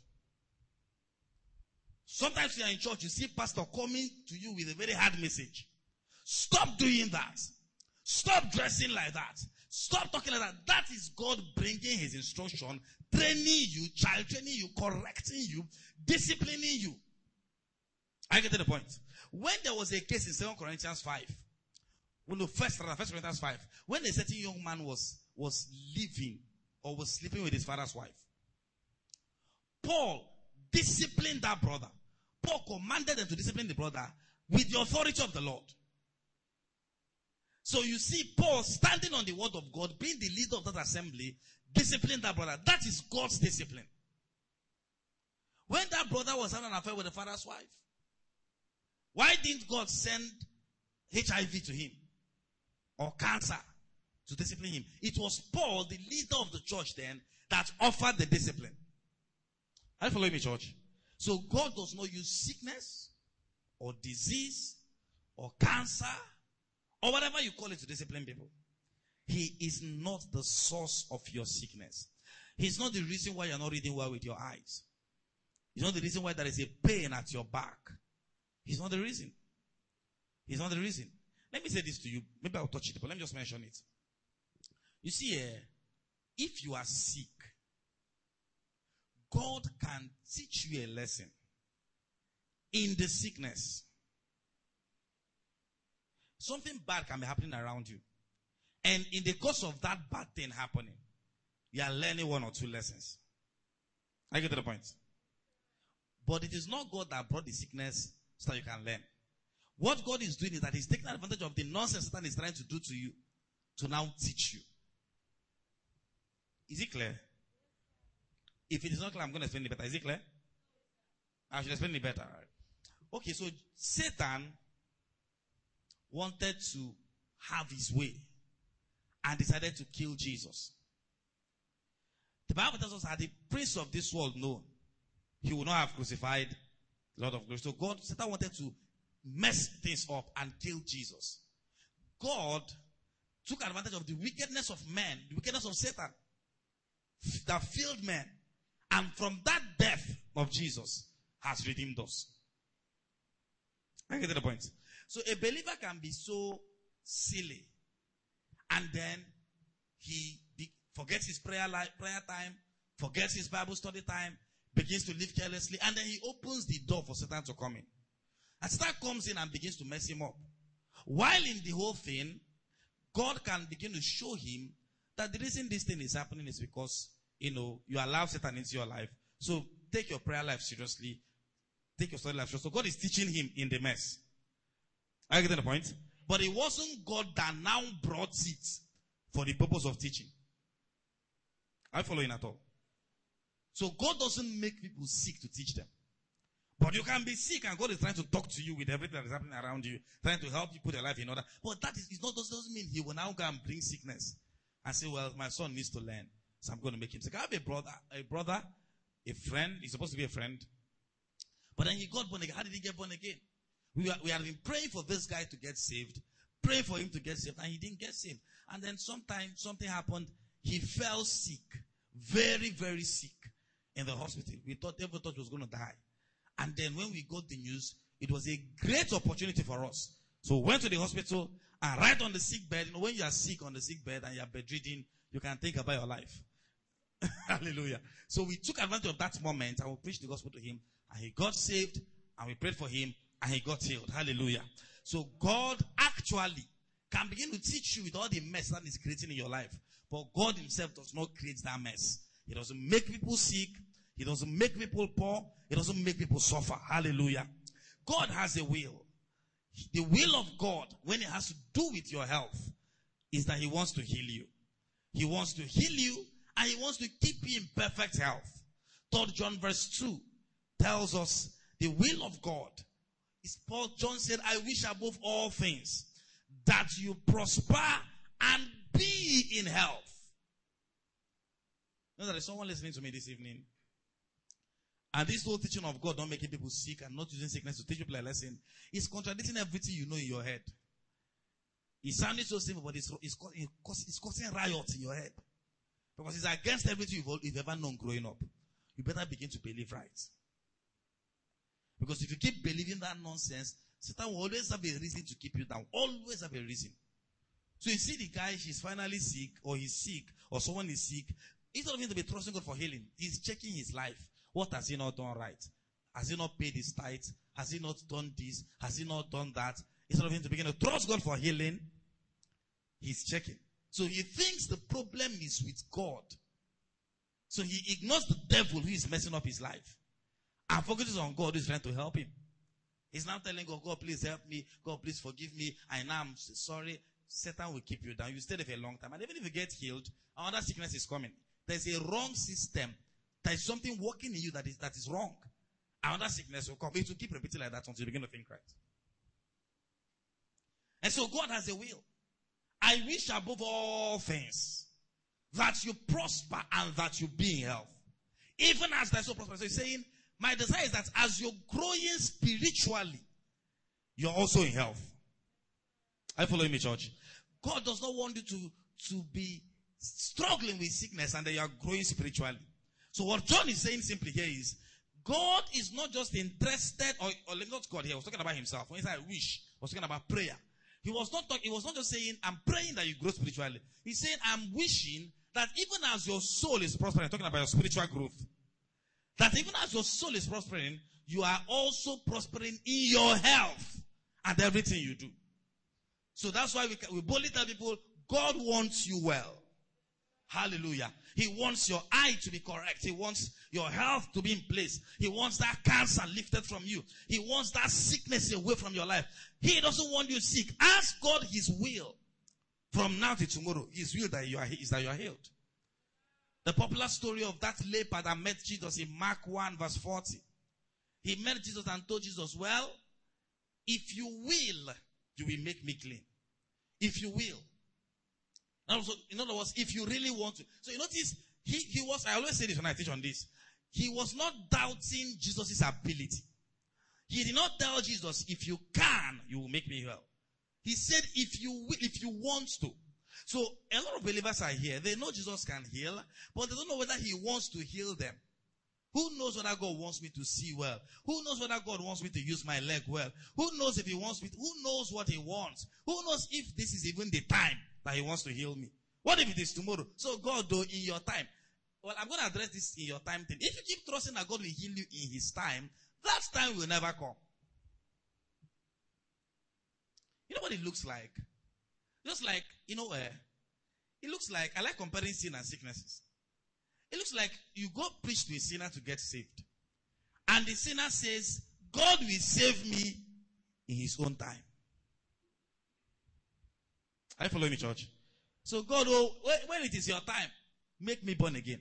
Sometimes you are in church, you see pastor coming to you with a very hard message. Stop doing that. Stop dressing like that. Stop talking like that. That is God bringing his instruction, training you, child training you, correcting you, disciplining you. I get to the point. When there was a case in Second Corinthians five, when the first, First Corinthians five, when a certain young man was, was living or was sleeping with his father's wife, Paul disciplined that brother. Paul commanded them to discipline the brother with the authority of the Lord. So you see Paul standing on the word of God, being the leader of that assembly, disciplining that brother. That is God's discipline. When that brother was having an affair with the father's wife, why didn't God send H I V to him or cancer to discipline him? It was Paul, the leader of the church then, that offered the discipline. Are you following me, church? So God does not use sickness or disease or cancer or whatever you call it to discipline people. He is not the source of your sickness. He's not the reason why you're not reading well with your eyes. He's not the reason why there is a pain at your back. He's not the reason. He's not the reason. Let me say this to you. Maybe I'll touch it, but let me just mention it. You see, uh, if you are sick, God can teach you a lesson in the sickness. Something bad can be happening around you. And in the course of that bad thing happening, you are learning one or two lessons. I get to the point. But it is not God that brought the sickness so that you can learn. What God is doing is that he's taking advantage of the nonsense Satan is trying to do to you to now teach you. Is it clear? If it is not clear, I'm going to explain it better. Is it clear? I should explain it better. Right? Okay, so Satan wanted to have his way and decided to kill Jesus. The Bible tells us that the prince of this world known, he would not have crucified the Lord of glory. So God, Satan wanted to mess things up and kill Jesus. God took advantage of the wickedness of men, the wickedness of Satan that filled men. And from that death of Jesus has redeemed us. I get to the point. So a believer can be so silly. And then he be, forgets his prayer life, prayer time, forgets his Bible study time, begins to live carelessly, and then he opens the door for Satan to come in. And Satan comes in and begins to mess him up. While in the whole thing, God can begin to show him that the reason this thing is happening is because, you know, you allow Satan into your life. So take your prayer life seriously. Take your study life seriously. So God is teaching him in the mess. Are you getting the point? But it wasn't God that now brought it for the purpose of teaching. Are you following at all? So God doesn't make people sick to teach them. But you can be sick and God is trying to talk to you with everything that is happening around you, trying to help you put your life in order. But that is, it's not, doesn't mean he will now go and bring sickness and say, well, my son needs to learn, so I'm going to make him sick. I have a brother, a brother, a friend. He's supposed to be a friend. But then he got born again. How did he get born again? We, were, we had been praying for this guy to get saved, praying for him to get saved, and he didn't get saved. And then sometime, something happened. He fell sick, very, very sick in the hospital. We thought, everyone thought he was going to die. And then when we got the news, it was a great opportunity for us. So we went to the hospital, and right on the sick bed, you know, when you are sick on the sick bed and you are bedridden, you can think about your life. Hallelujah. So we took advantage of that moment and we preached the gospel to him, and he got saved, and we prayed for him, and he got healed. Hallelujah. So God actually can begin to teach you with all the mess that is creating in your life. But God himself does not create that mess. He doesn't make people sick. He doesn't make people poor. He doesn't make people suffer. Hallelujah. God has a will. The will of God, when it has to do with your health, is that he wants to heal you. He wants to heal you, and he wants to keep you in perfect health. Third John verse two tells us the will of God is Paul. John said, I wish above all things that you prosper and be in health. You know, there is someone listening to me this evening, and this whole teaching of God, not making people sick and not using sickness to teach people a lesson, is contradicting everything you know in your head. It sounded so simple, but it's, it's, it's causing riots in your head. Because it's against everything you've, you've ever known growing up. You better begin to believe right. Because if you keep believing that nonsense, Satan will always have a reason to keep you down. Always have a reason. So you see the guy, he's finally sick, or he's sick, or someone is sick. Instead of him to be trusting God for healing, he's checking his life. What has he not done right? Has he not paid his tithe? Has he not done this? Has he not done that? Instead of him to begin to trust God for healing, he's checking. So he thinks the problem is with God. So he ignores the devil who is messing up his life and focuses on God who is trying to help him. He's now telling God, God, please help me. God, please forgive me. I know I'm sorry. Satan will keep you down. You stay there for a long time. And even if you get healed, another sickness is coming. There's a wrong system. There is something working in you that is, that is wrong. Another sickness will come. It will keep repeating like that until you begin to think right. And so God has a will. I wish above all things that you prosper and that you be in health. Even as thou so prosper. So he's saying, my desire is that as you're growing spiritually, you're also in health. Are you following me, church? God does not want you to, to be struggling with sickness and that you are growing spiritually. So what John is saying simply here is, God is not just interested, or, or not God here, he was talking about himself. When he said I wish, he was talking about prayer. He was not talking, he was not just saying, I'm praying that you grow spiritually. He's saying, I'm wishing that even as your soul is prospering, talking about your spiritual growth, that even as your soul is prospering, you are also prospering in your health and everything you do. So that's why we, we boldly tell people, God wants you well. Hallelujah. He wants your eye to be correct. He wants your health to be in place. He wants that cancer lifted from you. He wants that sickness away from your life. He doesn't want you sick. Ask God his will from now to tomorrow. His will that you are, is that you are healed. The popular story of that leper that met Jesus in Mark one verse forty. He met Jesus and told Jesus, well, if you will, you will make me clean. If you will. And also, in other words, if you really want to. So you notice, he, he was, I always say this when I teach on this. He was not doubting Jesus' ability. He did not tell Jesus, if you can, you will make me well. He said, if you will, if you want to. So a lot of believers are here. They know Jesus can heal, but they don't know whether he wants to heal them. Who knows whether God wants me to see well? Who knows whether God wants me to use my leg well? Who knows if he wants me to, who knows what he wants? Who knows if this is even the time that he wants to heal me? What if it is tomorrow? So God, though, in your time. Well, I'm going to address this in your time thing. If you keep trusting that God will heal you in his time, that time will never come. You know what it looks like? Just like, you know, uh, it looks like, I like comparing sin and sicknesses. It looks like you go preach to a sinner to get saved. And the sinner says, God will save me in his own time. Are you following me, church? So God, oh, when it is your time, make me born again.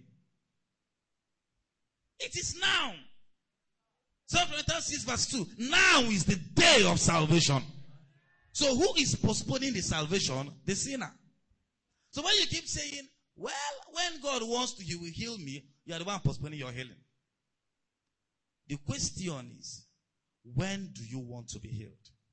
It is now. Second Corinthians six verse two. Now is the day of salvation. So who is postponing the salvation? The sinner. So when you keep saying, well, when God wants to, he will heal me, you are the one postponing your healing. The question is, when do you want to be healed?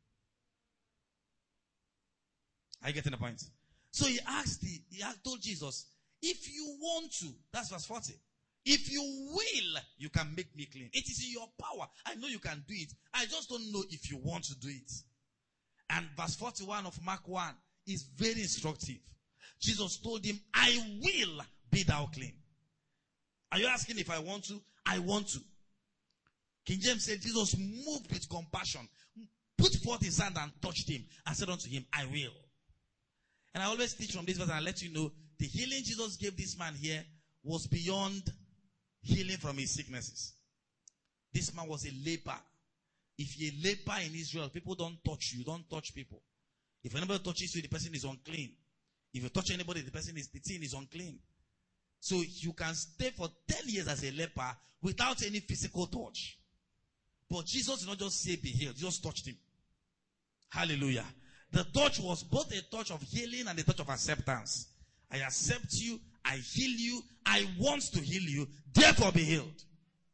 Are you getting the point? So he asked, the, he told Jesus, if you want to, that's verse forty. If you will, you can make me clean. It is in your power. I know you can do it. I just don't know if you want to do it. And verse forty-one of Mark one is very instructive. Jesus told him, I will be thou clean. Are you asking if I want to? I want to. King James said Jesus moved with compassion, put forth his hand and touched him and said unto him, I will. And I always teach from this verse and I let you know, the healing Jesus gave this man here was beyond healing from his sicknesses. This man was a leper. If you're a leper in Israel, people don't touch you. Don't touch people. If anybody touches you, the person is unclean. If you touch anybody, the person is, the thing is unclean. So you can stay for ten years as a leper without any physical touch. But Jesus did not just say be healed. He just touched him. Hallelujah. The touch was both a touch of healing and a touch of acceptance. I accept you. I heal you. I want to heal you. Therefore be healed.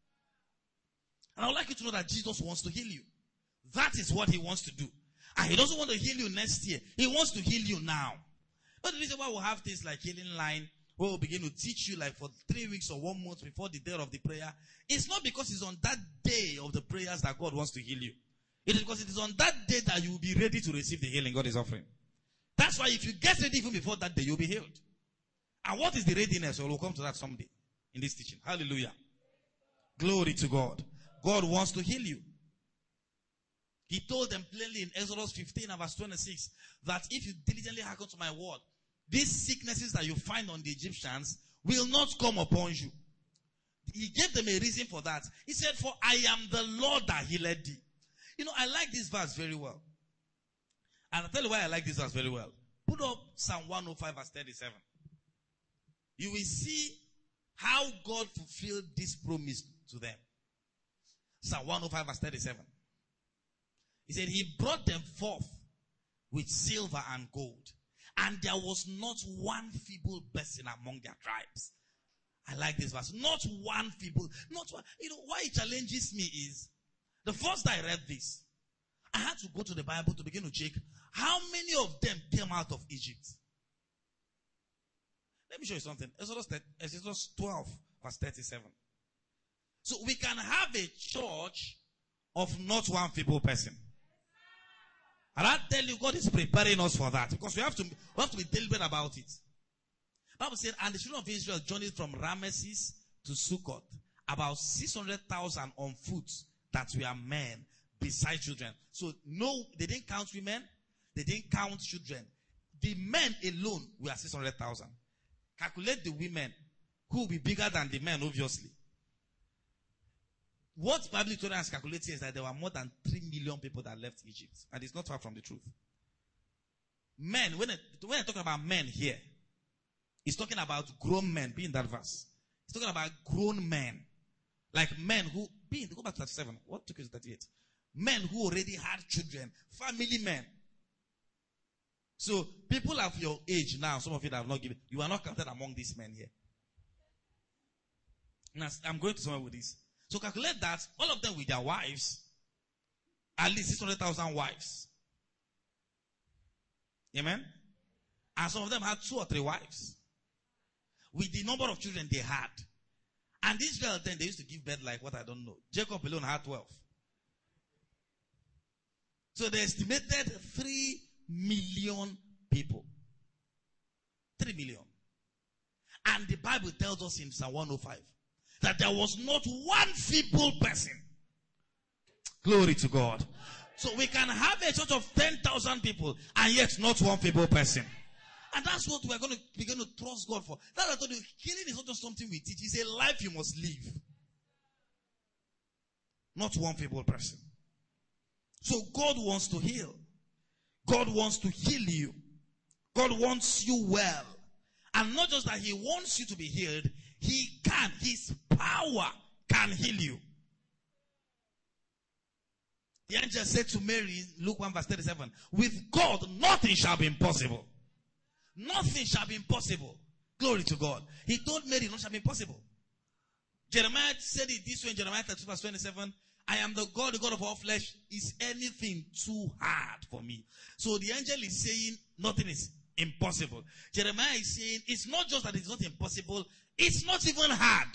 And I would like you to know that Jesus wants to heal you. That is what he wants to do. And he doesn't want to heal you next year. He wants to heal you now. But the reason why we'll have things like healing line, where we'll begin to teach you like for three weeks or one month before the day of the prayer, it's not because it's on that day of the prayers that God wants to heal you. It is because it is on that day that you will be ready to receive the healing God is offering. That's why if you get ready even before that day, you'll be healed. And what is the readiness? Well, we'll come to that someday in this teaching. Hallelujah. Glory to God. God wants to heal you. He told them plainly in Exodus fifteen and verse twenty-six that if you diligently hearken to my word, these sicknesses that you find on the Egyptians will not come upon you. He gave them a reason for that. He said, for I am the Lord that healed thee. You know, I like this verse very well. And I'll tell you why I like this verse very well. Put up Psalm one oh five verse thirty-seven. You will see how God fulfilled this promise to them. Psalm one oh five verse thirty-seven. He said, he brought them forth with silver and gold, and there was not one feeble person among their tribes. I like this verse. Not one feeble, not one. You know, why it challenges me is, the first time I read this, I had to go to the Bible to begin to check how many of them came out of Egypt. Let me show you something. Exodus twelve verse thirty-seven. So we can have a church of not one feeble person. And I tell you, God is preparing us for that. Because we have to, we have to be deliberate about it. The Bible said, and the children of Israel journeyed from Ramesses to Sukkot, about six hundred thousand on foot, that were men, beside children. So no, they didn't count women. They didn't count children. The men alone were six hundred thousand. Calculate the women, who will be bigger than the men, obviously. What Bible historians calculate is that there were more than three million people that left Egypt. And it's not far from the truth. Men, when, it, when I'm talking about men here, it's talking about grown men, be in that verse. It's talking about grown men. Like men who, be in, go back to thirty-seven. What took you to thirty-eight? Men who already had children, family men. So, people of your age now, some of you that have not given, you are not counted among these men here. Now, I'm going to somewhere with this. So calculate that, all of them with their wives, at least six hundred thousand wives. Amen? And some of them had two or three wives. With the number of children they had. And Israel then, they used to give birth like what I don't know. Jacob alone had twelve. So they estimated three million people. Three million. And the Bible tells us in Psalm one oh five that there was not one feeble person. Glory to God. So we can have a church of ten thousand people and yet not one feeble person. And that's what we're going to begin to trust God for. That's what I told you. Healing is not just something we teach. It's a life you must live. Not one feeble person. So God wants to heal. God wants to heal you. God wants you well. And not just that he wants you to be healed, he can. His power can heal you. The angel said to Mary, Luke one verse thirty-seven, with God nothing shall be impossible. Nothing shall be impossible. Glory to God. He told Mary nothing shall be impossible. Jeremiah said it this way in Jeremiah thirty-two verse twenty-seven. I am the God, the God of all flesh. Is anything too hard for me? So the angel is saying nothing is impossible. Jeremiah is saying it's not just that it's not impossible, it's not even hard.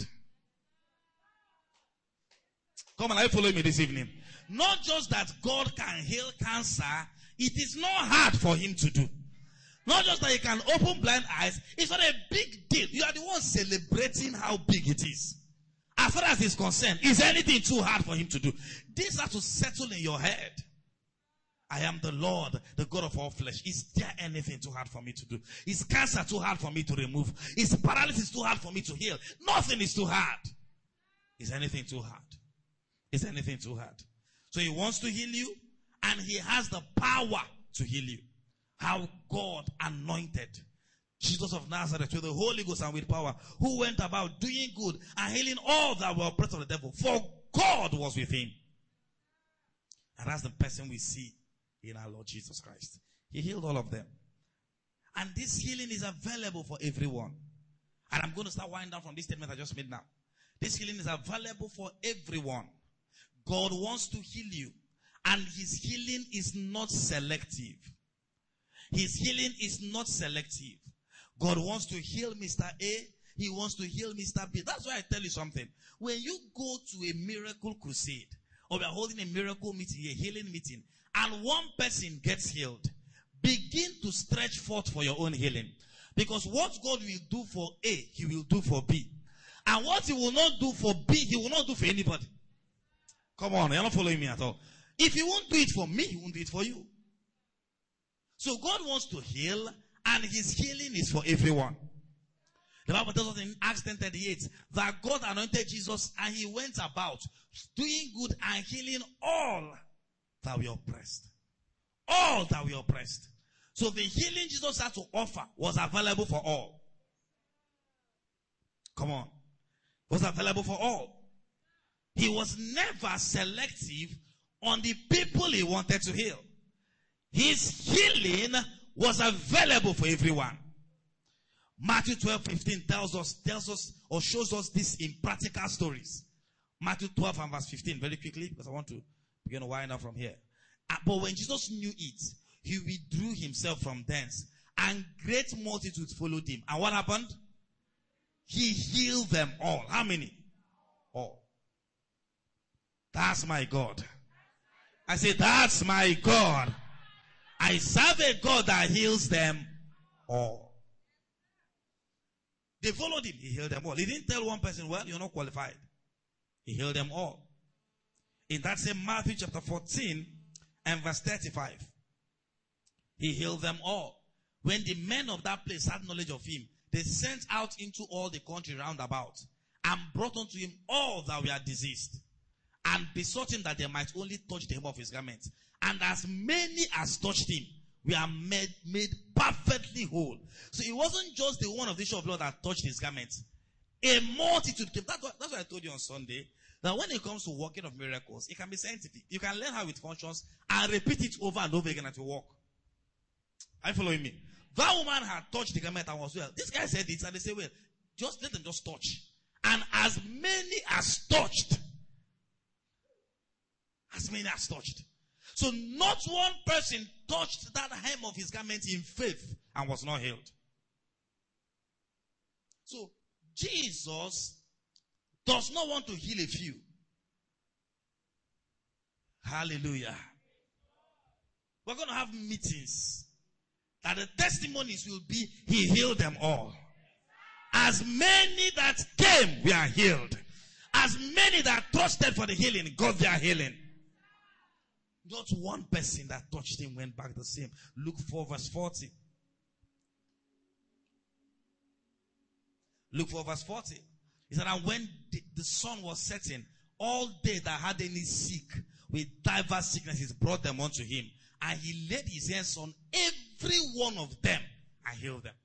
Come on, are you following me this evening? Not just that God can heal cancer, it is not hard for him to do. Not just that he can open blind eyes, it's not a big deal. You are the one celebrating how big it is. As far as he's concerned, is anything too hard for him to do? This has to settle in your head. I am the Lord, the God of all flesh. Is there anything too hard for me to do? Is cancer too hard for me to remove? Is paralysis too hard for me to heal? Nothing is too hard. Is anything too hard? Is anything too hard? So he wants to heal you, and he has the power to heal you. How God anointed Jesus of Nazareth with the Holy Ghost and with power, who went about doing good and healing all that were oppressed of the devil, for God was with him. And that's the person we see in our Lord Jesus Christ. He healed all of them. And this healing is available for everyone. And I'm going to start winding down from this statement I just made now. This healing is available for everyone. God wants to heal you. And his healing is not selective. His healing is not selective. God wants to heal Mister A. He wants to heal Mister B. That's why I tell you something. When you go to a miracle crusade, or we are holding a miracle meeting, a healing meeting, and one person gets healed, begin to stretch forth for your own healing. Because what God will do for A, he will do for B. And what he will not do for B, he will not do for anybody. Come on, you're not following me at all. If he won't do it for me, he won't do it for you. So God wants to heal, and his healing is for everyone. The Bible tells us in Acts ten thirty-eight that God anointed Jesus and he went about doing good and healing all that were oppressed. All that were oppressed. So the healing Jesus had to offer was available for all. Come on. It was available for all. He was never selective on the people he wanted to heal. His healing was available for everyone. Matthew twelve fifteen tells us, tells us or shows us this in practical stories. Matthew twelve and verse fifteen, very quickly, because I want to begin to wind up from here. Uh, but when Jesus knew it, he withdrew himself from thence, and great multitudes followed him. And what happened? He healed them all. How many? All. That's my God. I say, that's my God. I serve a God that heals them all. They followed him. He healed them all. He didn't tell one person, well, you're not qualified. He healed them all. In that same Matthew chapter fourteen and verse thirty-five, he healed them all. When the men of that place had knowledge of him, they sent out into all the country round about and brought unto him all that were diseased, and besought him that they might only touch the hem of his garment. And as many as touched him were made, made perfectly whole. So it wasn't just the one of the issue of blood that touched his garment. A multitude came. That's what, that's what I told you on Sunday. That when it comes to working of miracles, it can be scientific. You can learn how it functions and repeat it over and over again until you walk. Are you following me? That woman had touched the garment and was well. This guy said it, and they say, well, just let them just touch. And as many as touched, as many as touched. So not one person touched that hem of his garment in faith and was not healed. So Jesus does not want to heal a few. Hallelujah. We're going to have meetings that the testimonies will be he healed them all. As many that came were healed. As many that trusted for the healing got their healing. Not one person that touched him went back the same. Luke four verse forty. Luke four verse forty. He said, and when the, the sun was setting, all they that had any sick with diverse sicknesses brought them unto him. And he laid his hands on every one of them and healed them.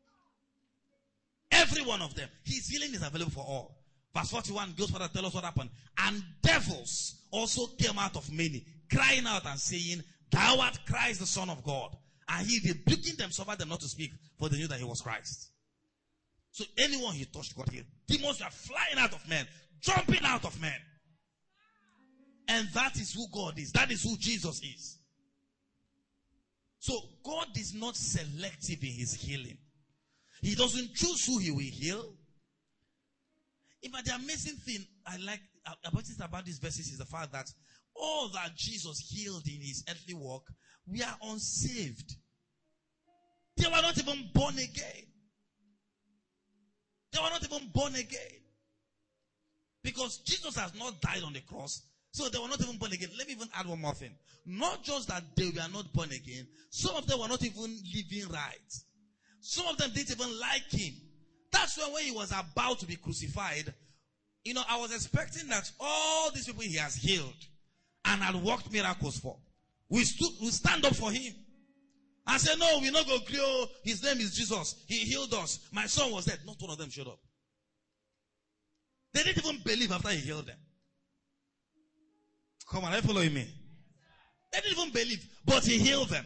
Every one of them. His healing is available for all. Verse forty-one goes further to tell us what happened. And devils also came out of many, crying out and saying, thou art Christ, the Son of God. And he, rebuking them, suffered them not to speak, for they knew that he was Christ. So anyone he touched got healed. Demons were flying out of men, jumping out of men. And that is who God is. That is who Jesus is. So God is not selective in his healing. He doesn't choose who he will heal. In fact, the amazing thing I like about it about these verses is the fact that all that Jesus healed in his earthly work, we are unsaved. They were not even born again. They were not even born again. Because Jesus has not died on the cross, so they were not even born again. Let me even add one more thing. Not just that they were not born again, some of them were not even living right. Some of them didn't even like him. That's why when he was about to be crucified, you know, I was expecting that all these people he has healed, and had worked miracles for. We stood, we stand up for him. And say, no, we not go grow. His name is Jesus. He healed us. My son was dead. Not one of them showed up. They didn't even believe after he healed them. Come on, are you following me? They didn't even believe, but he healed them.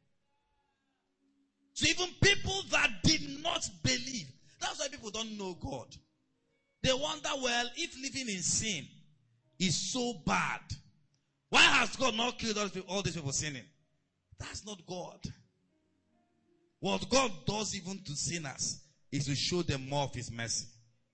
So even people that did not believe, that's why people don't know God. They wonder, well, if living in sin is so bad, why has God not killed all, all these people sinning? That's not God. What God does even to sinners is to show them more of his mercy.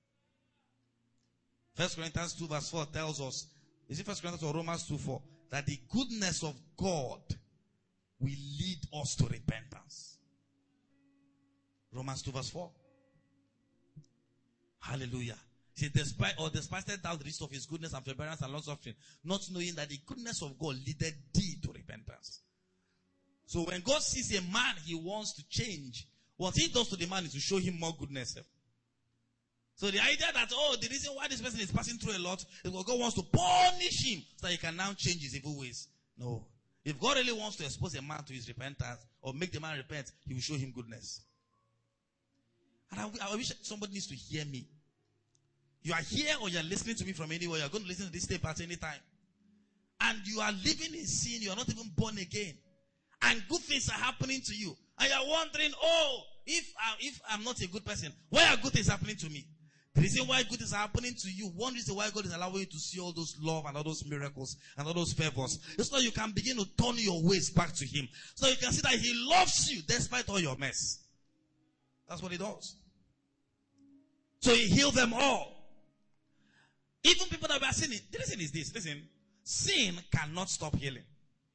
First Corinthians two verse four tells us, is it First Corinthians or Romans two four? That the goodness of God will lead us to repentance. Romans two verse four. Hallelujah. See, despite or despite doubt the risk of his goodness and forbearance and long suffering, not knowing that the goodness of God leadeth thee to repentance. So when God sees a man he wants to change, what he does to the man is to show him more goodness. So the idea that, oh, the reason why this person is passing through a lot is because God wants to punish him so that he can now change his evil ways. No. If God really wants to expose a man to his repentance or make the man repent, he will show him goodness. And I, I wish somebody needs to hear me. You are here or you are listening to me from anywhere. You are going to listen to this tape at any time. And you are living in sin. You are not even born again. And good things are happening to you. And you are wondering, oh, if, I, if I'm not a good person, why are good things happening to me? The reason why good things are happening to you, one reason why God is allowing you to see all those love and all those miracles and all those favors, is so you can begin to turn your ways back to him. So you can see that he loves you despite all your mess. That's what he does. So he healed them all. Even people that were sinning. Listen is this. Listen. Sin cannot stop healing.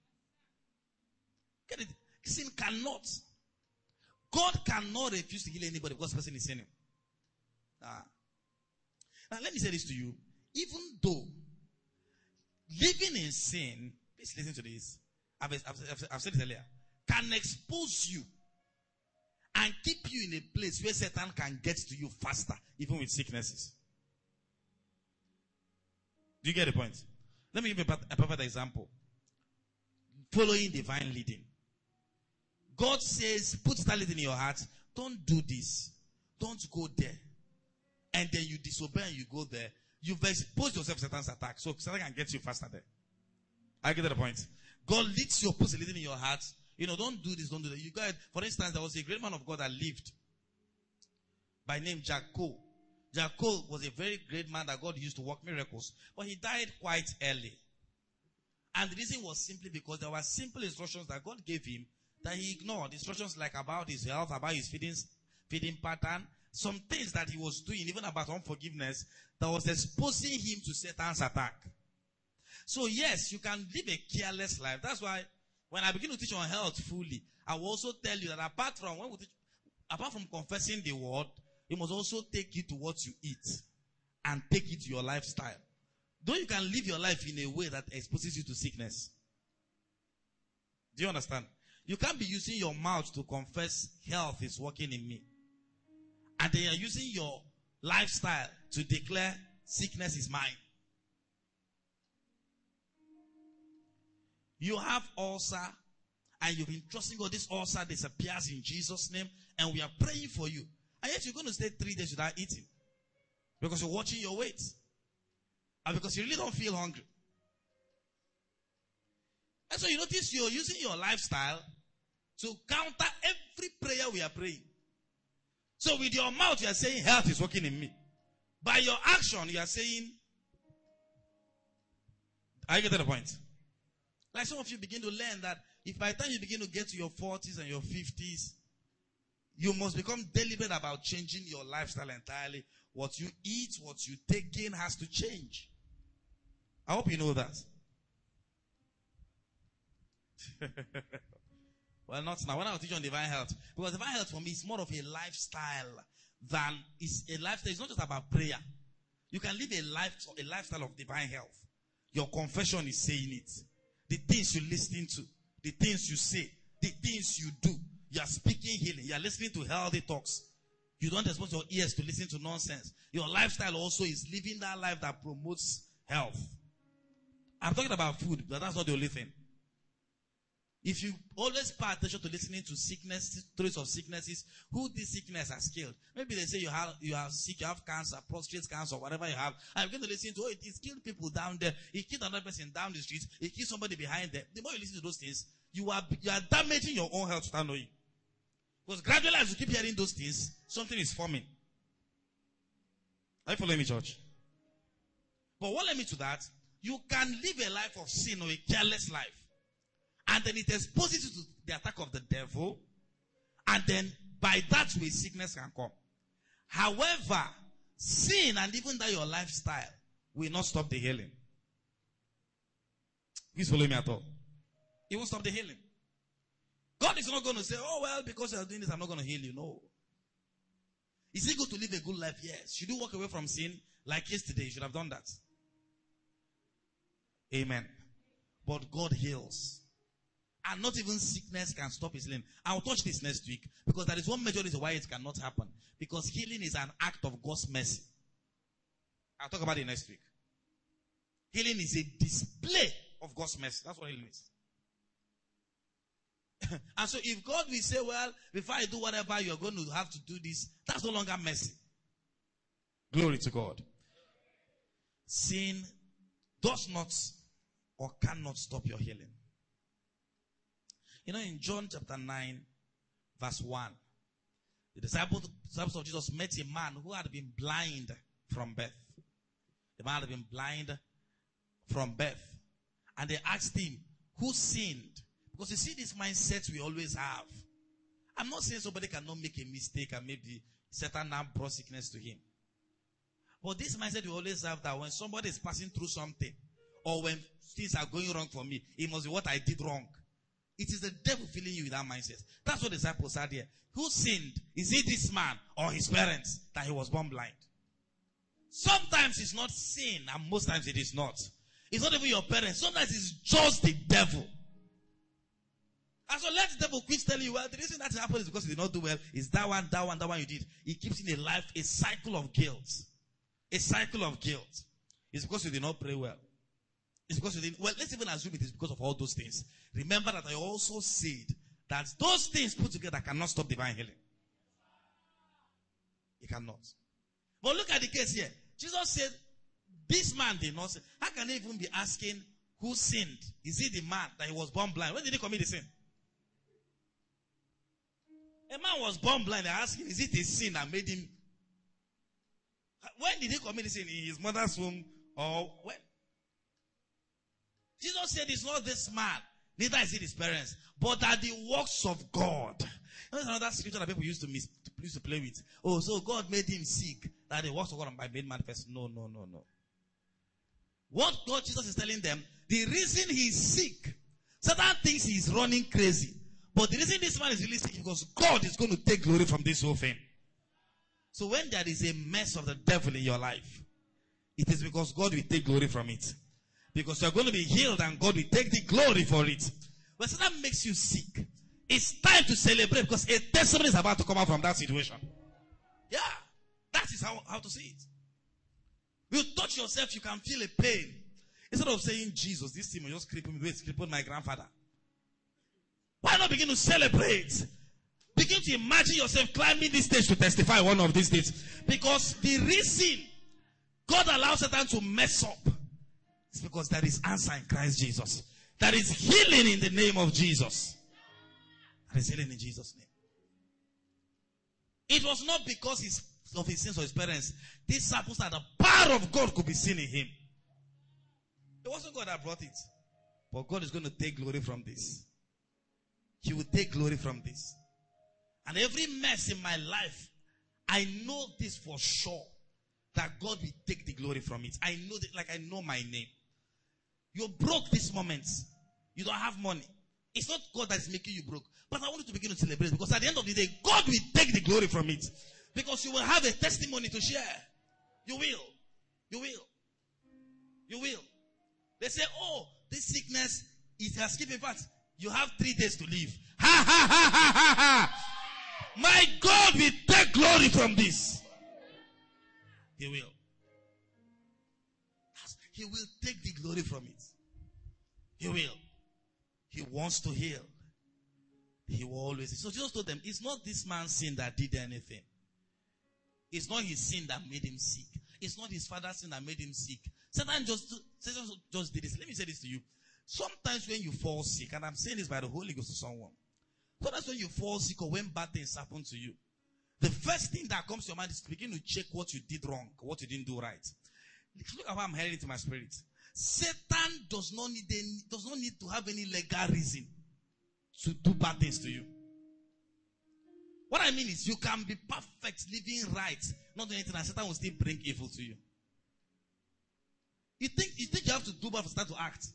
Get it? Sin cannot. God cannot refuse to heal anybody because the person is sinning. Ah. Now let me say this to you. Even though living in sin, please listen to this. I've, I've, I've said it earlier. Can expose you and keep you in a place where Satan can get to you faster, even with sicknesses. Do you get the point? Let me give you a perfect example. Following divine leading. God says, put that leading in your heart. Don't do this. Don't go there. And then you disobey and you go there. You've exposed yourself to Satan's attack. So Satan can get you faster there. I get the point. God leads you, puts a leading in your heart. You know, don't do this, don't do that. You got, for instance, there was a great man of God that lived by name Jack Cole. Jack Cole was a very great man that God used to work miracles. But he died quite early. And the reason was simply because there were simple instructions that God gave him that he ignored. Instructions like about his health, about his feeding, feeding pattern. Some things that he was doing, even about unforgiveness, that was exposing him to Satan's attack. So yes, you can live a careless life. That's why when I begin to teach on health fully, I will also tell you that apart from when we teach, apart from confessing the word, you must also take it to what you eat and take it to your lifestyle. Though you can live your life in a way that exposes you to sickness. Do you understand? You can't be using your mouth to confess health is working in me. And then you're using your lifestyle to declare sickness is mine. You have ulcer and you've been trusting God. This ulcer disappears in Jesus' name and we are praying for you. And yet you're going to stay three days without eating. Because you're watching your weight. And because you really don't feel hungry. And so you notice you're using your lifestyle to counter every prayer we are praying. So with your mouth you are saying health is working in me. By your action you are saying, I get to the point. Like some of you begin to learn that if by the time you begin to get to your forties and your fifties, you must become deliberate about changing your lifestyle entirely. What you eat, what you take in has to change. I hope you know that. Well, not now. When I was teaching on divine health, because divine health for me is more of a lifestyle than is a lifestyle. It's not just about prayer. You can live a life, a lifestyle of divine health. Your confession is saying it. The things you listen to, the things you say, the things you do. You are speaking healing. You are listening to healthy talks. You don't expose your ears to listen to nonsense. Your lifestyle also is living that life that promotes health. I'm talking about food, but that's not the only thing. If you always pay attention to listening to sickness, stories of sicknesses, who this sickness has killed. Maybe they say you have you are sick, you have cancer, prostate cancer, whatever you have. I'm going to listen to, oh, it, it's killed people down there. It killed another person down the street. It killed somebody behind them. The more you listen to those things, you are you are damaging your own health without knowing. Because gradually, as you keep hearing those things, something is forming. Are you following me, church? But what led me to that? You can live a life of sin or a careless life. And then it exposes you to the attack of the devil. And then by that way, sickness can come. However, sin and even that your lifestyle will not stop the healing. Please follow me at all. It won't stop the healing. God is not going to say, oh, well, because you are doing this, I'm not going to heal you. No. Is it good to live a good life? Yes. Should you walk away from sin? Like yesterday, you should have done that. Amen. But God heals. And not even sickness can stop his healing. I'll touch this next week. Because that is one major reason why it cannot happen. Because healing is an act of God's mercy. I'll talk about it next week. Healing is a display of God's mercy. That's what healing is. And so if God will say, well, before I do whatever, you're going to have to do this, that's no longer mercy. Glory to God. Sin does not or cannot stop your healing. You know, in John chapter nine, verse one, the disciples, the disciples of Jesus met a man who had been blind from birth. The man had been blind from birth. And they asked him, who sinned? Because you see this mindset we always have. I'm not saying somebody cannot make a mistake and maybe Satan now brought sickness to him. But this mindset we always have that when somebody is passing through something, or when things are going wrong for me, it must be what I did wrong. It is the devil filling you with that mindset. That's what the disciples said here. Who sinned? Is it this man or his parents that he was born blind? Sometimes it's not sin, and most times it is not. It's not even your parents. Sometimes it's just the devil. And so let the devil quit telling you, well, the reason that happened is because you did not do well. Is that one, that one, that one you did. He keeps in a life, a cycle of guilt. A cycle of guilt. It's because you did not pray well. It's because you didn't, well, let's even assume it is because of all those things. Remember that I also said that those things put together cannot stop divine healing. It cannot. But look at the case here. Jesus said, this man did not sin. How can he even be asking who sinned? Is it the man that he was born blind? When did he commit the sin? A man was born blind. They're asking, is it a sin that made him? When did he commit the sin? In his mother's womb? Or when? Jesus said it's not this man, neither is it his parents, but that the works of God. That's another scripture that people used to miss, used to play with. Oh, so God made him sick, that the works of God are made manifest. No, no, no, no. What God, Jesus is telling them, the reason he's sick, Satan thinks he's running crazy. But the reason this man is really sick is because God is going to take glory from this whole thing. So when there is a mess of the devil in your life, it is because God will take glory from it. Because you are going to be healed and God will take the glory for it. When Satan makes you sick, it's time to celebrate because a testimony is about to come out from that situation. Yeah, that is how, how to see it. You touch yourself, you can feel a pain. Instead of saying, Jesus, this thing will just cripple me, it's crippled my grandfather. Why not begin to celebrate? Begin to imagine yourself climbing this stage to testify one of these days. Because the reason God allows Satan to mess up is because there is answer in Christ Jesus. There is healing in the name of Jesus. There is healing in Jesus' name. It was not because his, of his sins or his parents. This happens that the power of God could be seen in him. It wasn't God that brought it. But God is going to take glory from this. He will take glory from this. And every mess in my life, I know this for sure. That God will take the glory from it. I know that, like I know my name. You're broke this moment. You don't have money. It's not God that is making you broke. But I want you to begin to celebrate. Because at the end of the day, God will take the glory from it. Because you will have a testimony to share. You will. You will. You will. They say, oh, this sickness, it has given fat. You have three days to live. Ha ha ha ha ha ha. My God will take glory from this. He will. He will take the glory from it. He will. He wants to heal. He will always. So Jesus told them, it's not this man's sin that did anything. It's not his sin that made him sick. It's not his father's sin that made him sick. Satan just, Satan just did this. Let me say this to you. Sometimes when you fall sick, and I'm saying this by the Holy Ghost to someone. Sometimes when you fall sick or when bad things happen to you, the first thing that comes to your mind is to begin to check what you did wrong, what you didn't do right. Look at how I'm hearing it in my spirit. Satan does not need any, does not need to have any legal reason to do bad things to you. What I mean is you can be perfect, living right, not doing anything, and Satan will still bring evil to you. You think you think you have to do bad for Satan to act?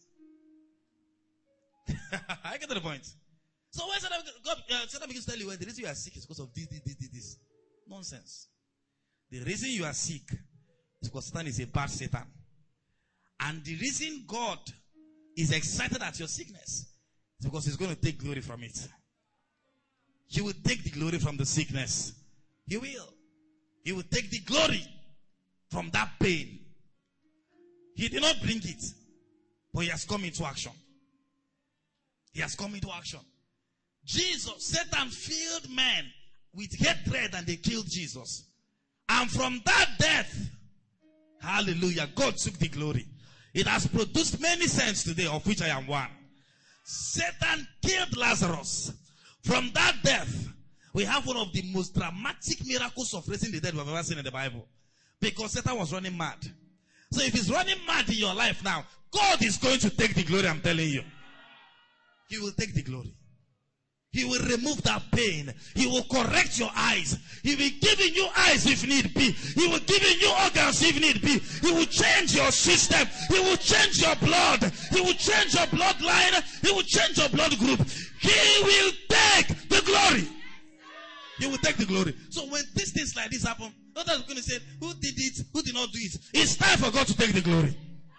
I get to the point. So when Satan, God, uh, Satan begins to tell you, well, the reason you are sick is because of this, this, this, this, this. Nonsense. The reason you are sick is because Satan is a bad Satan. And the reason God is excited at your sickness is because he's going to take glory from it. He will take the glory from the sickness. He will. He will take the glory from that pain. He did not bring it, but he has come into action. He has come into action. Jesus, Satan filled men with hatred and they killed Jesus. And from that death, hallelujah, God took the glory. It has produced many saints today, of which I am one. Satan killed Lazarus. From that death, we have one of the most dramatic miracles of raising the dead we have ever seen in the Bible. Because Satan was running mad. So if he's running mad in your life now, God is going to take the glory, I'm telling you. He will take the glory. He will remove that pain. He will correct your eyes. He will give you new eyes if need be. He will give you new organs if need be. He will change your system. He will change your blood. He will change your bloodline. He will change your blood group. He will take the glory. He will take the glory. So when these things like this happen, others are going to say, who did it? Who did not do it? It's time for God to take the glory.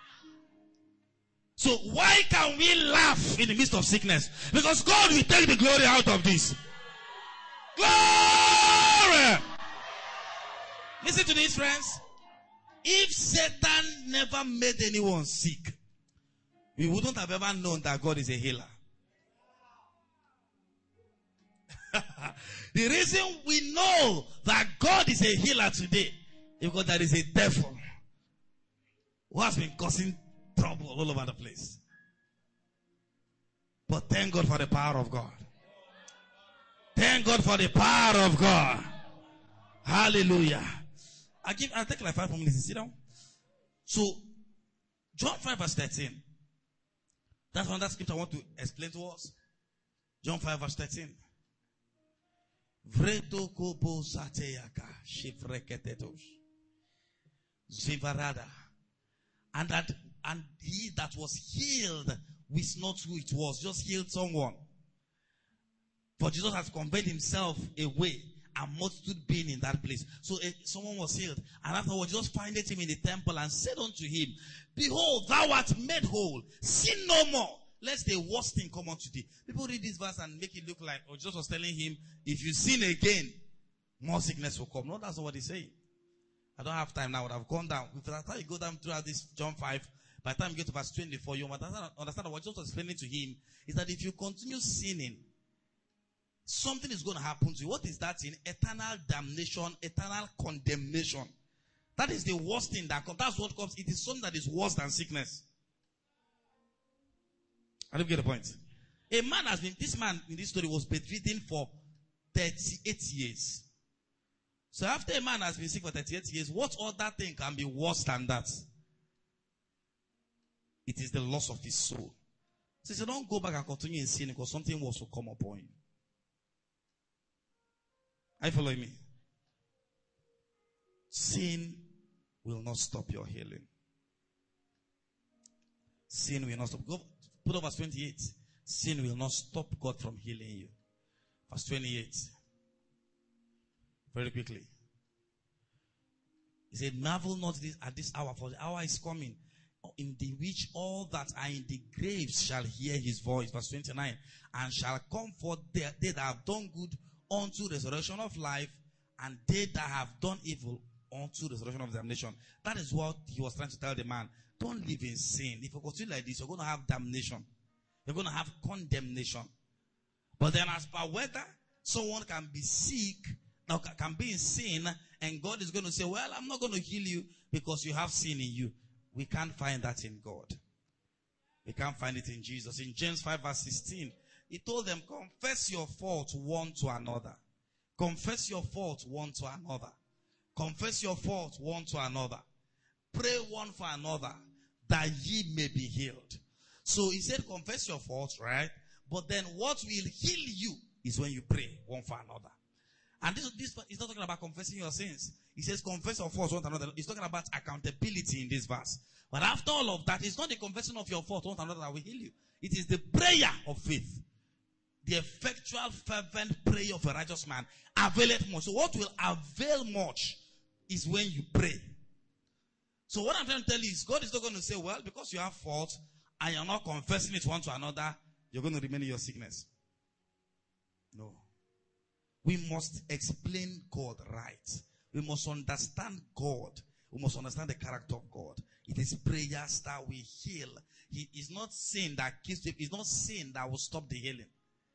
So why can we laugh in the midst of sickness? Because God will take the glory out of this. Glory! Listen to this, friends. If Satan never made anyone sick, we wouldn't have ever known that God is a healer. The reason we know that God is a healer today is because there is a devil who has been causing trouble all over the place. But thank God for the power of God. Thank God for the power of God. Hallelujah. I give, I'll take like five minutes to sit down. So, John five verse thirteen. That's one that scripture I want to explain to us. John five verse thirteen. Vredo kobo sateyaka shivreketetos. Zivarada. And that and he that was healed wist not who it was, just healed someone. For Jesus has conveyed himself away and multitude being in that place. So uh, someone was healed. And afterwards, Jesus findeth him in the temple and said unto him, Behold, thou art made whole. Sin no more, lest the worst thing come unto thee. People read this verse and make it look like, or Jesus was telling him, if you sin again, more sickness will come. No, that's not what he's saying. I don't have time now. I would have gone down. By the time you go down throughout this John five, by the time you get to verse twenty-four, you understand, understand what Jesus was explaining to him is that if you continue sinning, something is going to happen to you. What is that in? Eternal damnation, eternal condemnation. That is the worst thing that comes. That's what comes. It is something that is worse than sickness. I don't get the point. A man has been, this man in this story was bedridden for thirty-eight years. So after a man has been sick for thirty-eight years, what other thing can be worse than that? It is the loss of his soul. So he said, don't go back and continue in sin because something worse will come upon you. Are you following me? Sin will not stop your healing. Sin will not stop. Go, put up verse twenty-eight. Sin will not stop God from healing you. Verse twenty-eight. Very quickly. He said, marvel not this at this hour, for the hour is coming, in the which all that are in the graves shall hear his voice. Verse twenty-nine. And shall come forth they, they that have done good unto resurrection of life, and they that have done evil unto resurrection of damnation. That is what he was trying to tell the man. don't live in sin. If you continue like this, you're going to have damnation. You're going to have condemnation. But then as per whether someone can be sick, now can be in sin, and God is going to say, well, I'm not going to heal you because you have sin in you. We can't find that in God. We can't find it in Jesus. In James five verse sixteen, he told them, confess your fault one to another. Confess your fault one to another. Confess your fault one to another. Pray one for another that ye may be healed. So he said, confess your fault, right? But then what will heal you is when you pray one for another. And this, this is not talking about confessing your sins. He says, confess your faults one to another. He's talking about accountability in this verse. But after all of that, it's not the confession of your fault one to another that will heal you. It is the prayer of faith. The effectual, fervent prayer of a righteous man availeth much. So what will avail much is when you pray. So what I'm trying to tell you is, God is not going to say, well, because you have fault and you're not confessing it one to another, you're going to remain in your sickness. No. We must explain God right. We must understand God. We must understand the character of God. It is prayers that will heal. He is not sin that kills you. It's not sin that will stop the healing.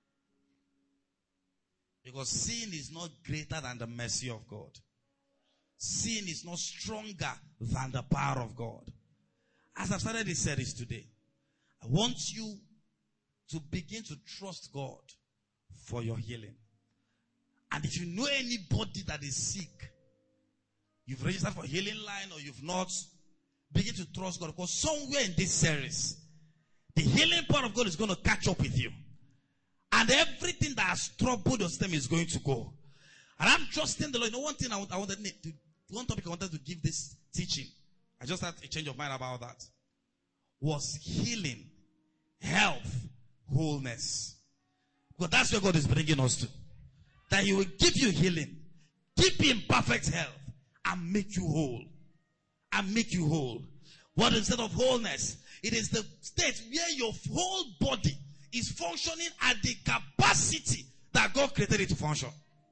Because sin is not greater than the mercy of God. Sin is not stronger than the power of God. As I've started this series today, I want you to begin to trust God for your healing. And if you know anybody that is sick, you've registered for Healing Line or you've not, begin to trust God. Because somewhere in this series, the healing power of God is going to catch up with you. And everything that has troubled your system is going to go. And I'm trusting the Lord. You know, one thing I, want, I wanted to, one topic I wanted to give this teaching, I just had a change of mind about that, was healing, health, wholeness. Because that's where God is bringing us to. That He will give you healing, keep you in perfect health, and make you whole. And make you whole. What instead of wholeness? It is the state where your whole body is functioning at the capacity that God created it to function.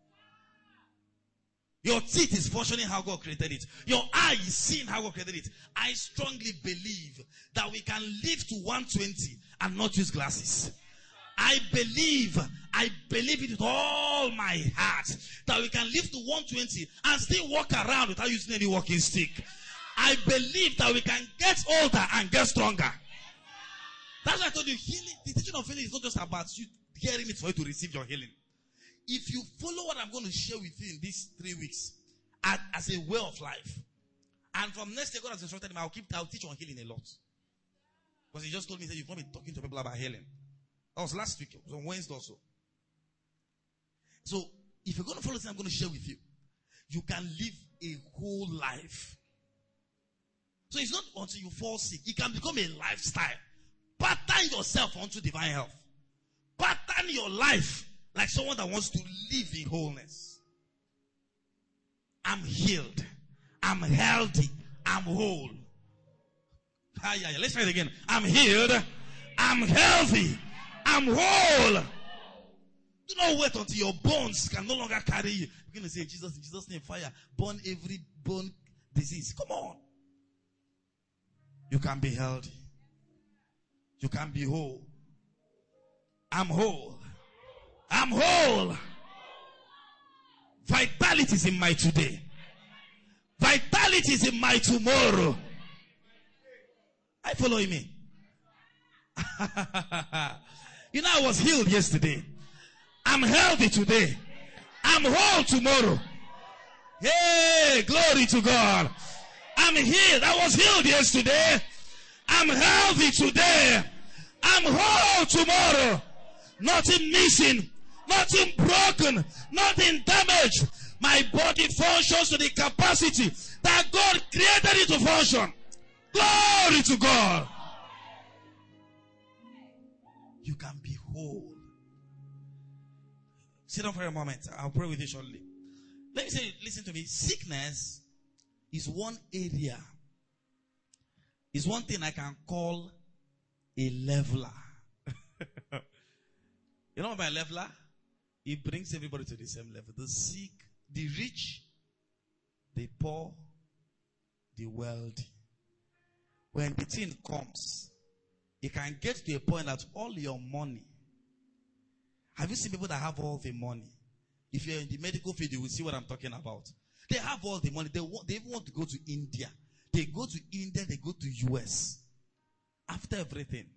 Your teeth is functioning how God created it. Your eye is seeing how God created it. I strongly believe that we can live to one twenty and not use glasses. I believe, I believe it with all my heart that we can live to one twenty and still walk around without using any walking stick. I believe that we can get older and get stronger. That's why I told you, healing, the teaching of healing is not just about you hearing it for you to receive your healing. If you follow what I'm going to share with you in these three weeks as, as a way of life, and from next day God has instructed me, I'll keep, I'll teach on healing a lot. Because He just told me that you've not been talking to people about healing. That was last week. It was on Wednesday also. So, if you're going to follow this, I'm going to share with you. You can live a whole life. So, it's not until you fall sick. It can become a lifestyle. Pattern yourself onto divine health. Pattern your life like someone that wants to live in wholeness. I'm healed. I'm healthy. I'm whole. Ah, yeah, yeah. Let's try it again. I'm healed. I'm healthy. I'm whole. Do not wait until your bones can no longer carry you. You're going to say, Jesus, in Jesus' name, fire. Burn every bone disease. Come on. You can be healthy. You can be whole. I'm whole. I'm whole. Vitality is in my today. Vitality is in my tomorrow. Are you following me? You know, I was healed yesterday. I'm healthy today. I'm whole tomorrow. Hey, glory to God. I'm healed. I was healed yesterday. I'm healthy today. I'm whole tomorrow. Nothing missing. Nothing broken. Nothing damaged. My body functions to the capacity that God created it to function. Glory to God. You can be whole. Sit down for a moment. I'll pray with you shortly. Let me say, listen to me. Sickness is one area. Is one thing I can call a leveler. You know what by leveler? It brings everybody to the same level. The sick, the rich, the poor, the wealthy. when the thing comes, it can get to a point that all your money. Have you seen people that have all the money? If you're in the medical field, you will see what I'm talking about. They have all the money. They want, they even want to go to India. They go to India, they go to U S. After everything,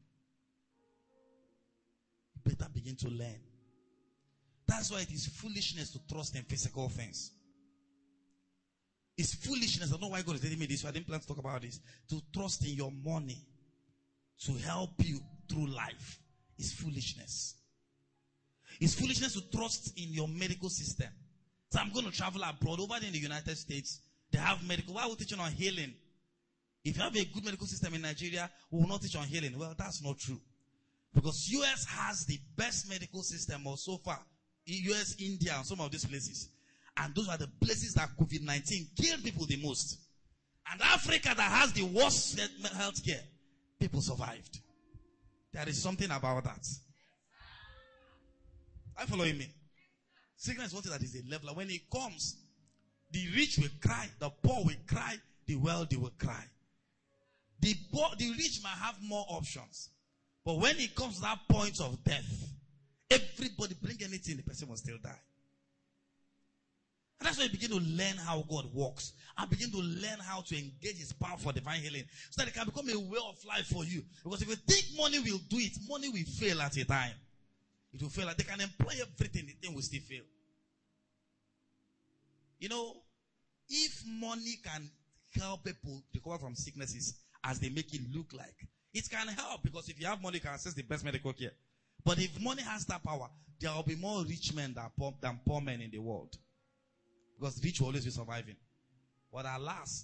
you better begin to learn. That's why it is foolishness to trust in physical things. It's foolishness. I don't know why God is telling me this. So I didn't plan to talk about this. To trust in your money to help you through life is foolishness. It's foolishness to trust in your medical system. So I'm going to travel abroad. Over there in the United States, they have medical. Why are we teaching on healing? If you have a good medical system in Nigeria, we will not teach on healing. Well, that's not true. Because U S has the best medical system or so far. U S, India, and some of these places. And those are the places that COVID nineteen killed people the most. And Africa that has the worst health care, people survived. There is something about that. Are you following me? Sickness is one thing that is a leveler. When it comes, the rich will cry, the poor will cry, the wealthy will cry. The poor, the rich might have more options. But when it comes to that point of death, everybody bring anything, the person will still die. And that's why you begin to learn how God works. And begin to learn how to engage His power for divine healing. So that it can become a way of life for you. Because if you think money will do it, money will fail at a time. It will fail. They can employ everything, the thing will still fail. You know, if money can help people recover from sicknesses as they make it look like, it can help. Because if you have money, you can access the best medical care. But if money has that power, there will be more rich men than poor, than poor men in the world. Because rich will always be surviving. But alas,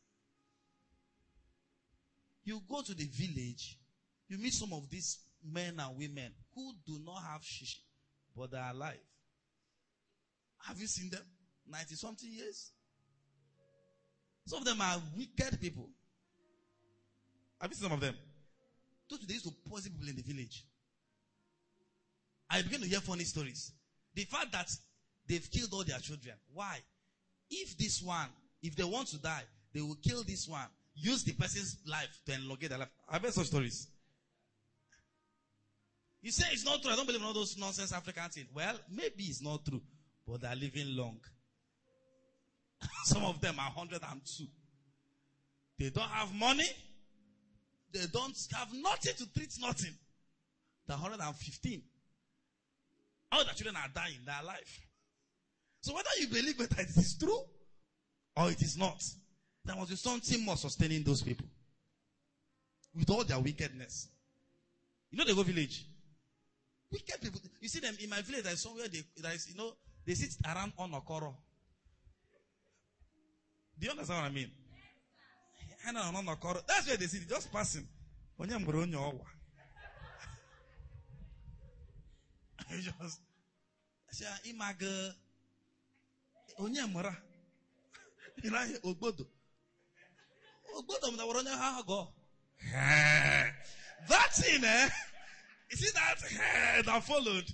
you go to the village, you meet some of these men and women who do not have shishi, but they are alive. Have you seen them? ninety something years? Some of them are wicked people. Have you seen some of them? Those they used to poison people in the village. I begin to hear funny stories. The fact that they've killed all their children. Why? If this one, if they want to die, they will kill this one. Use the person's life to elongate their life. I've heard such stories. You say it's not true. I don't believe in all those nonsense African things. Well, maybe it's not true. But they're living long. Some of them are one hundred two. They don't have money. They don't have nothing to treat nothing. They're one hundred fifteen. All the children are dying. They're alive. So whether you believe that it is true or it is not, there must be something more sustaining those people. With all their wickedness. You know the go village? Wicked people. You see them in my village, there's somewhere they, there is, you know, they sit around on Okoro. Do you understand what I mean? That's where they sit, just passing. Just say imaga onyemara ilahi ogbodo ogbodo mna woro nya ha go that thing eh you see that eh, that followed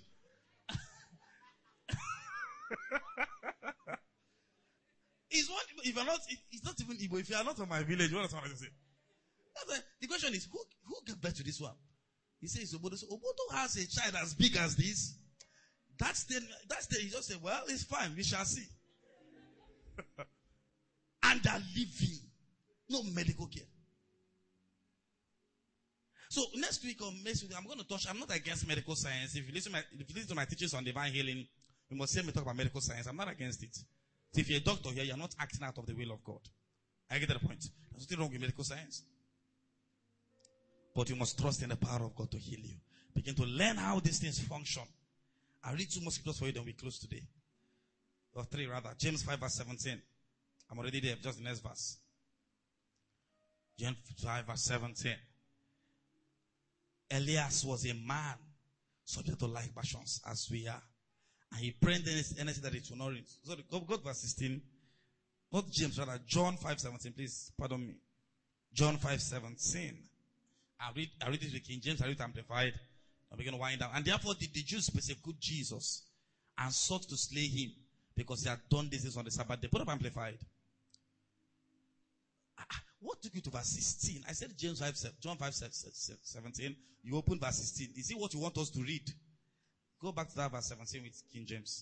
it's what if you're not it's not even Igbo. If you are not from my village, what am I going to say? That's, the question is who who gave birth to this one? He says Obodo. So Obodo has a child as big as this. That's the that's the he just said, well, it's fine, we shall see. And they're living. No medical care. So next week or next week, I'm going to touch, I'm not against medical science. If you listen to my, if you listen to my teachings on divine healing, you must hear me talk about medical science. I'm not against it. So if you're a doctor here, you're not acting out of the will of God. I get that point. There's nothing wrong with medical science. But you must trust in the power of God to heal you. Begin to learn how these things function. I'll read two more scriptures for you, then we close today. Or three rather. James five verse seventeen. I'm already there, just the next verse. James five verse seventeen. Elias was a man subject to like passions as we are. And he prayed anything that it will not reach. So go, go to verse sixteen. Not James, rather John five seventeen, please. Pardon me. John five seventeen. I read, I read it with King James, I read it amplified. I'm going to wind down. And therefore did the Jews persecute Jesus and sought to slay him because he had done this on the Sabbath day. Put up amplified. What took you to verse sixteen? I said James five, John five, seventeen. You open verse sixteen. Is it what you want us to read? Go back to that verse seventeen with King James.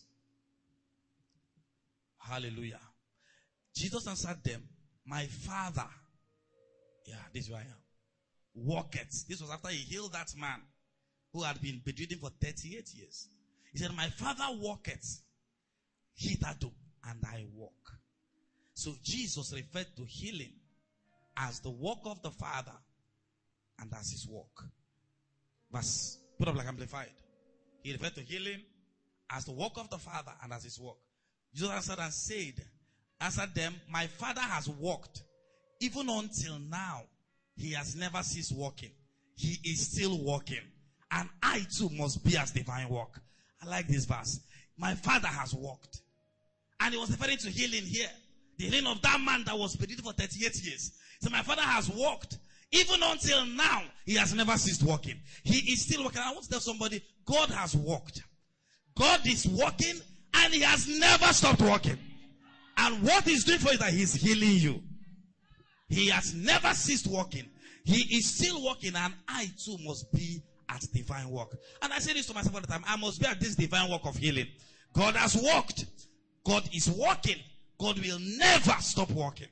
Hallelujah. Jesus answered them, my Father. Yeah, this is who I am. Walketh. This was after he healed that man who had been bedridden for thirty-eight years. He said, my Father walketh hitherto, and I walk. So Jesus referred to healing as the work of the Father and as his work. Verse, put up like amplified. He referred to healing as the work of the Father and as his work. Jesus answered and said, answered them, my Father has walked. Even until now, he has never ceased walking. He is still walking. And I too must be as divine work. I like this verse. My Father has walked. And he was referring to healing here. The healing of that man that was bedridden for thirty-eight years. So my Father has walked. Even until now, he has never ceased walking. He is still walking. I want to tell somebody, God has walked. God is walking and he has never stopped walking. And what he's doing for you is that he's healing you. He has never ceased walking. He is still walking, and I too must be at divine work. And I say this to myself all the time. I must be at this divine work of healing. God has walked. God is walking. God will never stop walking.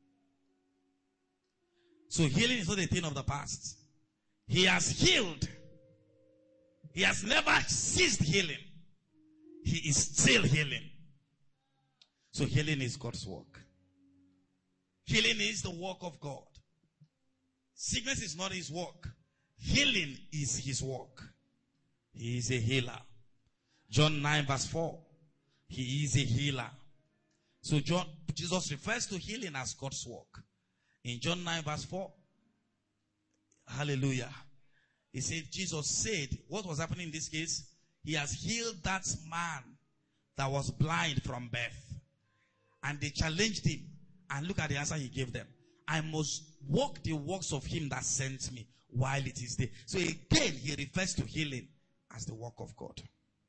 So healing is not a thing of the past. He has healed. He has never ceased healing. He is still healing. So healing is God's work. Healing is the work of God. Sickness is not his work. Healing is his work. He is a healer. John nine verse four. He is a healer. So John, Jesus refers to healing as God's work. In John nine verse four. Hallelujah. He said, Jesus said, what was happening in this case? He has healed that man that was blind from birth. And they challenged him. And look at the answer he gave them. I must walk the works of him that sent me while it is day. So again, he refers to healing as the work of God.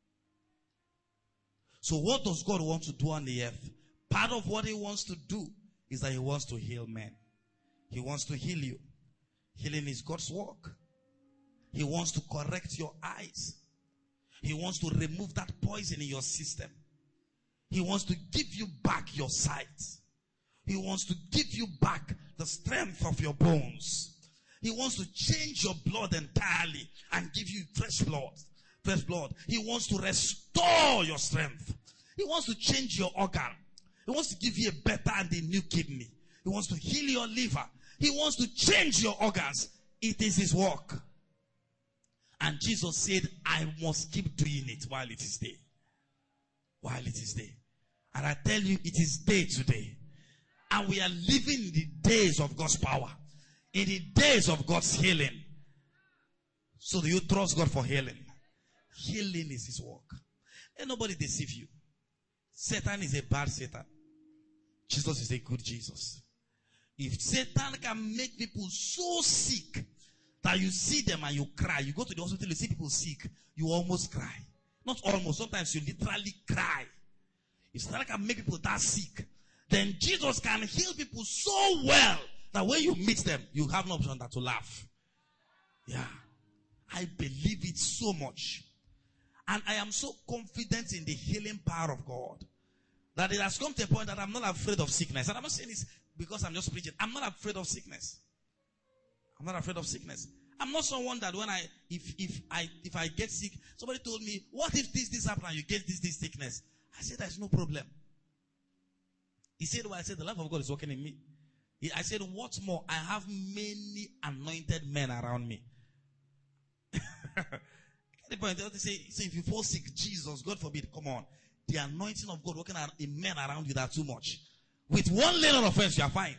So what does God want to do on the earth? Part of what he wants to do is that he wants to heal men. He wants to heal you. Healing is God's work. He wants to correct your eyes. He wants to remove that poison in your system. He wants to give you back your sight. He wants to give you back the strength of your bones. He wants to change your blood entirely and give you fresh blood. Fresh blood. He wants to restore your strength. He wants to change your organ. He wants to give you a better and a new kidney. He wants to heal your liver. He wants to change your organs. It is his work. And Jesus said, I must keep doing it while it is day. While it is day. And I tell you, it is day today. And we are living in the days of God's power. In the days of God's healing. So do you trust God for healing? Healing is his work. Let nobody deceive you. Satan is a bad Satan. Jesus is a good Jesus. If Satan can make people so sick that you see them and you cry, you go to the hospital, you see people sick, you almost cry. Not almost, sometimes you literally cry. If Satan can make people that sick, then Jesus can heal people so well that when you meet them, you have no option than to laugh. Yeah. I believe it so much. And I am so confident in the healing power of God that it has come to a point that I'm not afraid of sickness. And I'm not saying this because I'm just preaching. I'm not afraid of sickness. I'm not afraid of sickness. I'm not someone that when I, if, if I, if I get sick, somebody told me, what if this, this happened and you get this, this sickness? I said, there's no problem. He said, well, I said, the life of God is working in me. He, I said, what's more? I have many anointed men around me. The point, they say, say, if you fall sick, Jesus, God forbid, come on. The anointing of God working in men around you that are too much. With one little offense, you are fine.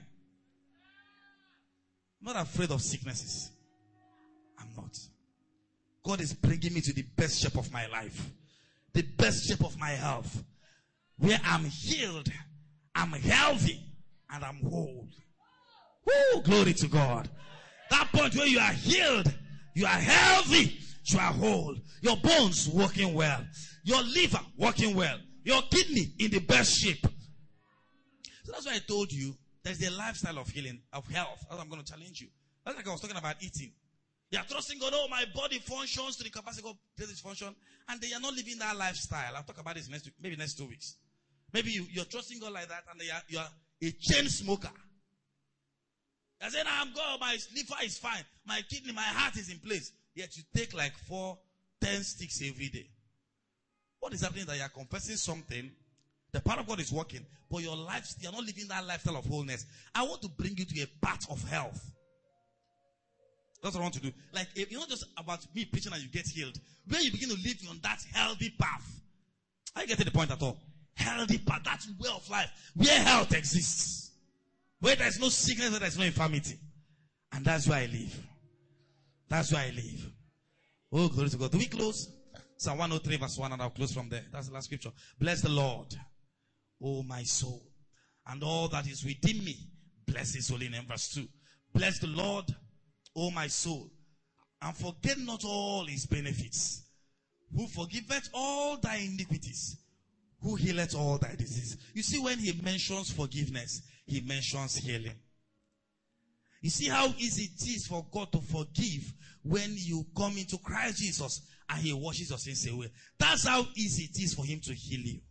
I'm not afraid of sicknesses. I'm not. God is bringing me to the best shape of my life. The best shape of my health. Where I'm healed, I'm healthy, and I'm whole. Woo, glory to God. That point where you are healed, you are healthy, you are whole. Your bones working well. Your liver working well. Your kidney in the best shape. So that's why I told you, There's a lifestyle of healing, of health. That's what I'm going to challenge you. That's like I was talking about eating. You are trusting God, oh, my body functions to the capacity of this function, and they are not living that lifestyle. I'll talk about this next week, maybe next two weeks. Maybe you, you're trusting God like that, and they are, you are a chain smoker. I said, I'm God, my liver is fine, my kidney, my heart is in place. Yet you take like four, ten sticks every day. What is happening is that you are confessing something. The power of God is working, but your life, you're not living that lifestyle of wholeness. I want to bring you to a path of health. That's what I want to do. Like, it's not just about me preaching and you get healed. When you begin to live on that healthy path, I get to the point at all. Healthy path, that's way of life. Where health exists. Where there's no sickness, where there's no infirmity. And that's where I live. That's where I live. Oh, glory to God. Do we close? Psalm one oh three verse one, and I'll close from there. That's the last scripture. Bless the Lord, oh my soul, and all that is within me. Bless his holy name. Verse two. Bless the Lord, O my soul, and forget not all his benefits, who forgiveth all thy iniquities, who healeth all thy diseases. You see, when he mentions forgiveness, he mentions healing. You see how easy it is for God to forgive when you come into Christ Jesus and he washes your sins away. That's how easy it is for him to heal you.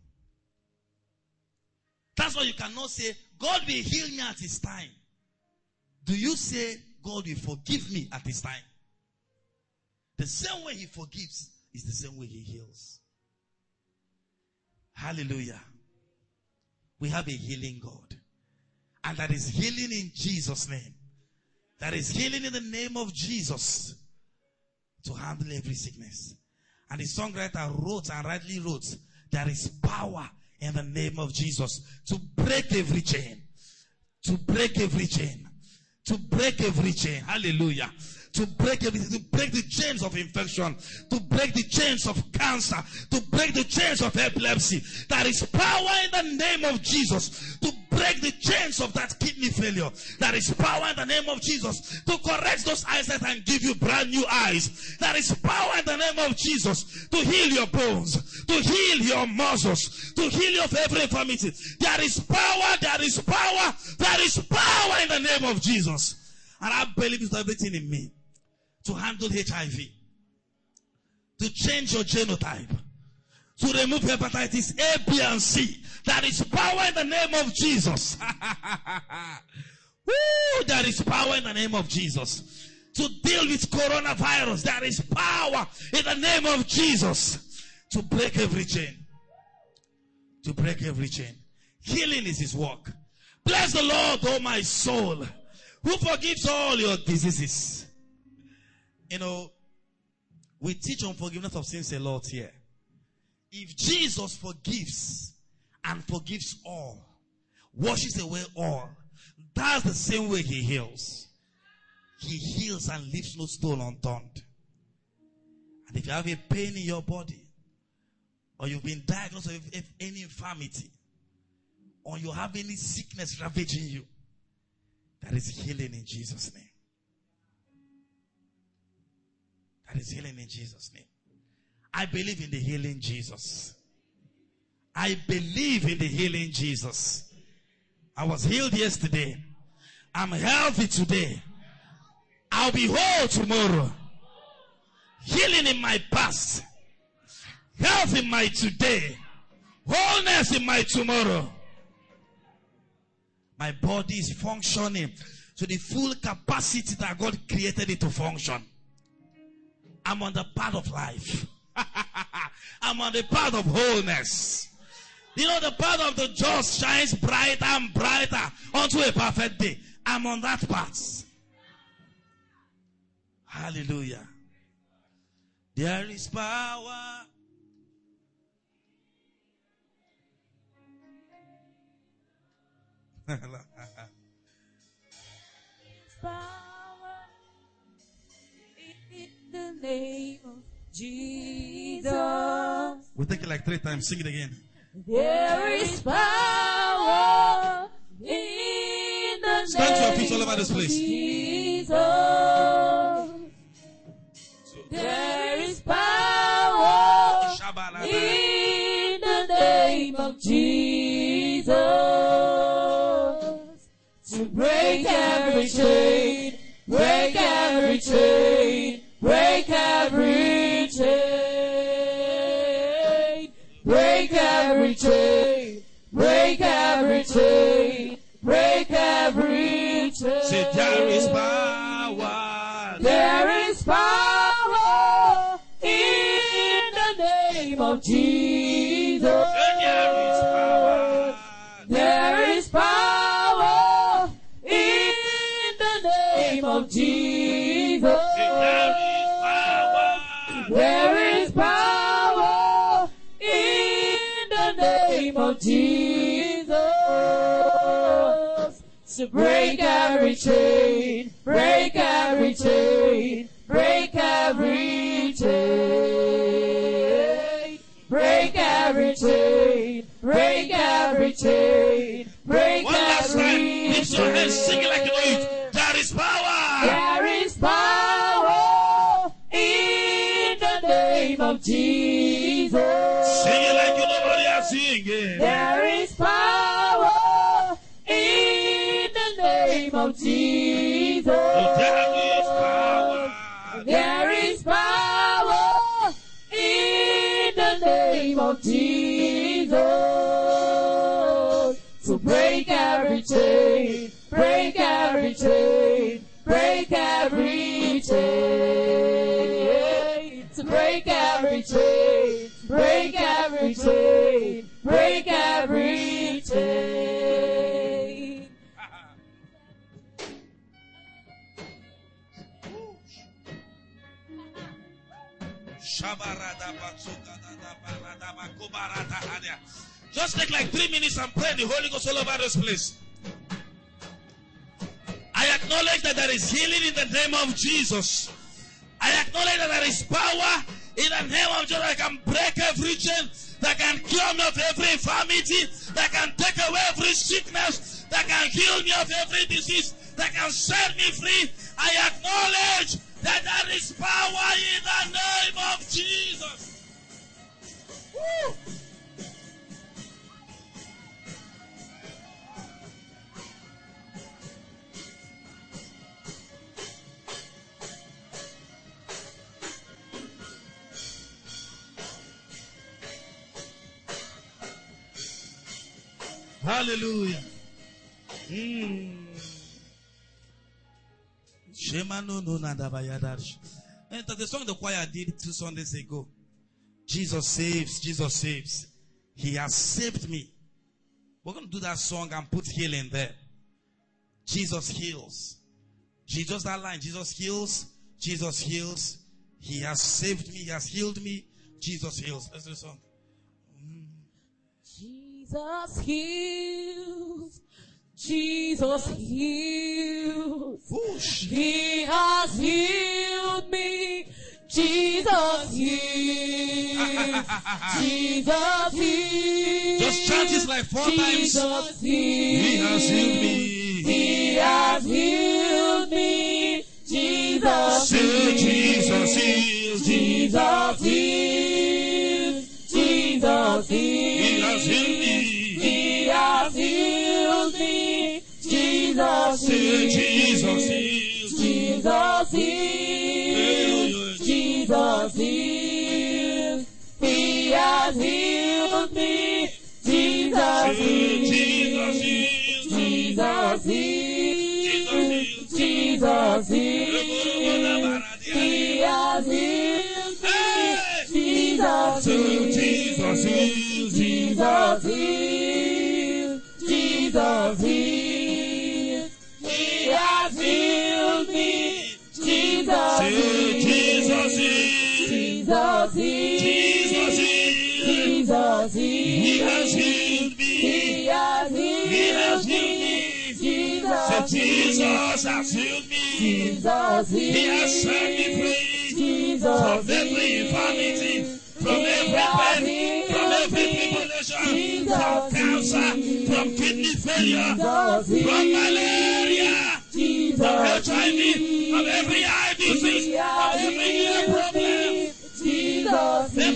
That's why you cannot say, God will heal me at his time. Do you say, God will forgive me at his time? The same way he forgives is the same way he heals. Hallelujah. We have a healing God. And that is healing in Jesus' name. That is healing in the name of Jesus to handle every sickness. And the songwriter wrote and rightly wrote, there is power in the name of Jesus to break every chain. To break every chain. To break every chain. Hallelujah. To break everything, to break the chains of infection, to break the chains of cancer, to break the chains of epilepsy. There is power in the name of Jesus to break the chains of that kidney failure. There is power in the name of Jesus to correct those eyesight and give you brand new eyes. There is power in the name of Jesus to heal your bones, to heal your muscles, to heal you of every infirmity. There is power, there is power, there is power in the name of Jesus. And I believe it's everything in me to handle H I V, to change your genotype, to remove hepatitis A, B, and C. There is power in the name of Jesus. Woo, there is power in the name of Jesus. To deal with coronavirus, there is power in the name of Jesus. To break every chain. To break every chain. Healing is his work. Bless the Lord, oh my soul, who forgives all your diseases. You know, we teach on forgiveness of sins a lot here. If Jesus forgives and forgives all, washes away all, that's the same way he heals. He heals and leaves no stone unturned. And if you have a pain in your body, or you've been diagnosed with any infirmity, or you have any sickness ravaging you, that is healing in Jesus' name. That is healing in Jesus' name. I believe in the healing Jesus. I believe in the healing Jesus. I was healed yesterday. I'm healthy today. I'll be whole tomorrow. Healing in my past. Health in my today. Wholeness in my tomorrow. My body is functioning to the full capacity that God created it to function. I'm on the path of life. I'm on the path of wholeness. You know, the path of the just shines brighter and brighter unto a perfect day. I'm on that path. Hallelujah. There is power. Power in the name of Jesus. We'll take it like three times. Sing it again. There is power in the Stand to your feet name all over this of place. Jesus. There is power in the name of Jesus break every chain, break every chain, break every chain, break every chain, break every chain, break every chain. Say there is power. There is power in the name of Jesus. There is power. There is power in the name of Jesus. There is power. There is power in the name of Jesus. To break every chain, break every chain, break every chain, break every chain, break every chain, break One last time, every lift your hands, sing it like you know chain. it. There is power. There is power in the name of Jesus. Sing it like you know what you are singing. There is power in the name of Jesus. Oh, there is power. There is power in the name of Jesus. To break every chain, break every chain, break every chain. To break every chain, break every chain, break every chain. Just take like three minutes and pray the Holy Ghost all over this place. I acknowledge that there is healing in the name of Jesus. I acknowledge that there is power in the name of Jesus that can break every chain, that can cure me of every infirmity, that can take away every sickness, that can heal me of every disease, that can set me free. I acknowledge that there is power in the name of Jesus. Woo. Hallelujah. Mm. And the song the choir did two Sundays ago. Jesus saves, Jesus saves. He has saved me. We're going to do that song and put healing there. Jesus heals. Jesus, that line, Jesus heals, Jesus heals. He has saved me, he has healed me. Jesus heals. Let's do the song. Jesus heals. Jesus heals. Whoosh. He has healed me. Jesus heals. Jesus heals. Just chant this like four Jesus times. heals. He has healed me. He has healed me. Jesus Say heals. Jesus heals. Jesus heals. Jesus heals. He has healed me. He has healed me. Jesus Say heals. Jesus heals. Jesus heals. Jesus heals. He has healed me. Jesus Say heals. Jesus heals. Jesus heals. Jesus heals. He has healed me. Jesus Say heals. Jesus heals. Jesus heals. Jesus heals. He has healed me. Jesus Say heals. Jesus heals. Jesus heals. Jesus heals. Jesus He heals. has healed me. He has He has healed healed me. me. Jesus Say heals. Jesus has healed me. Jesus He has heals. set me free Jesus from every heals. infirmity, from He every has pain, from healed every me. tribulation, Jesus from cancer, heals. from kidney failure, Jesus from heals. malaria, Jesus from H I V, from every eye disease, He from has every ear healed problem. me. Jesus Jesus heals.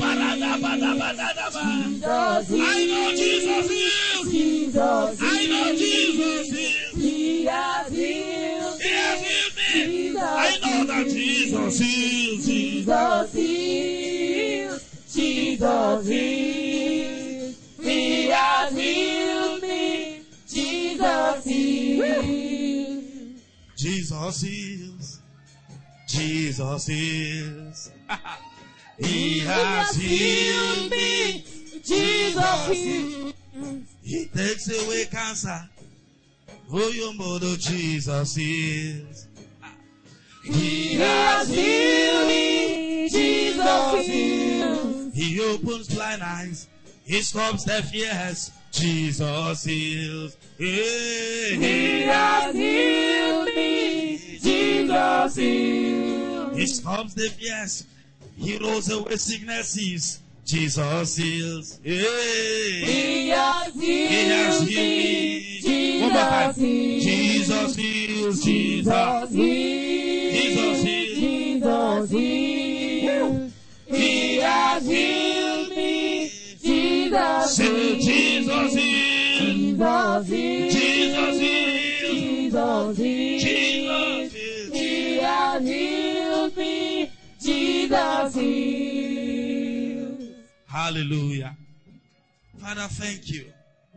I know Jesus heals. Jesus I know Jesus heals. He has healed. He has healed me. Jesus I know that Jesus heals. Jesus heals. Jesus heals. He has healed me. Jesus heals. Jesus heals. Jesus heals. He has healed me. Jesus heals. He takes away cancer. Oh, your mother, Jesus heals. He has healed me. Jesus heals. He opens blind eyes. He stops deaf ears. Jesus heals. Hey. He has healed me. Jesus heals. He stops deaf ears. He rolls away sicknesses. Jesus heals. Hey. He has healed He has healed me. me. One more time. Jesus Jesus heals. Jesus. Jesus heals. Jesus heals. Jesus heals. He has healed me. Jesus Say heals. Jesus heals. Jesus heals. Jesus heals. Jesus heals. Jesus heals. He has healed me. Jesus heals. Hallelujah. Father, thank you.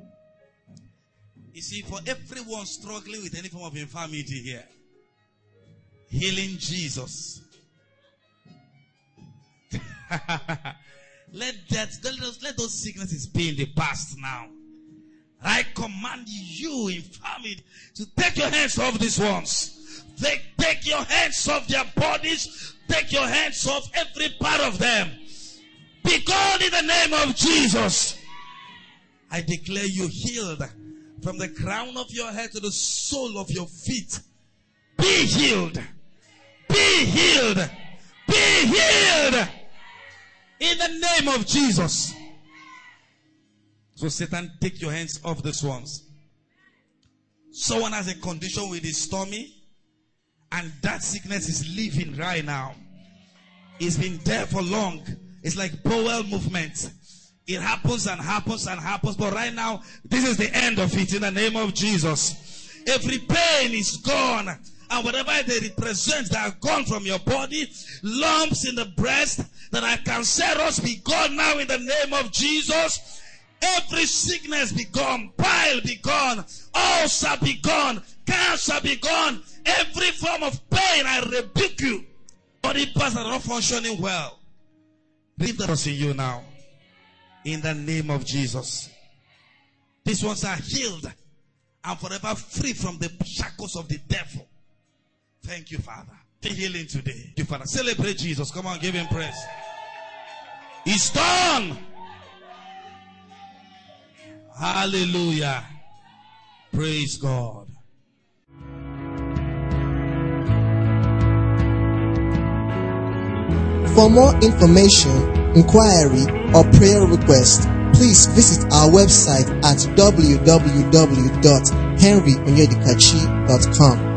You see, for everyone struggling with any form of infirmity here, healing Jesus. Let that, let those, let those sicknesses be in the past now. I command you, infirmity, to take your hands off these ones. Take, take your hands off their bodies. Take your hands off every part of them. Be gone in the name of Jesus. I declare you healed from the crown of your head to the sole of your feet. Be healed. Be healed. Be healed. In the name of Jesus. So Satan, take your hands off these ones. Someone has a condition with his stomach, and that sickness is leaving right now. It's been there for long. It's like bowel movement. It happens and happens and happens. But right now, this is the end of it in the name of Jesus. Every pain is gone. And whatever they represent, that are gone from your body. Lumps in the breast, that are cancerous, be gone now in the name of Jesus. Every sickness be gone. Bile be gone. Ulcer be gone. Cancer be gone. Every form of pain, I rebuke you. Body parts are not functioning well. Leave that in you now. In the name of Jesus. These ones are healed and forever free from the shackles of the devil. Thank you, Father. The healing today. Thank you, Father. Celebrate Jesus. Come on, give him praise. It's done. Hallelujah. Praise God. For more information, inquiry, or prayer request, please visit our website at w w w dot henry onyedikachi dot com.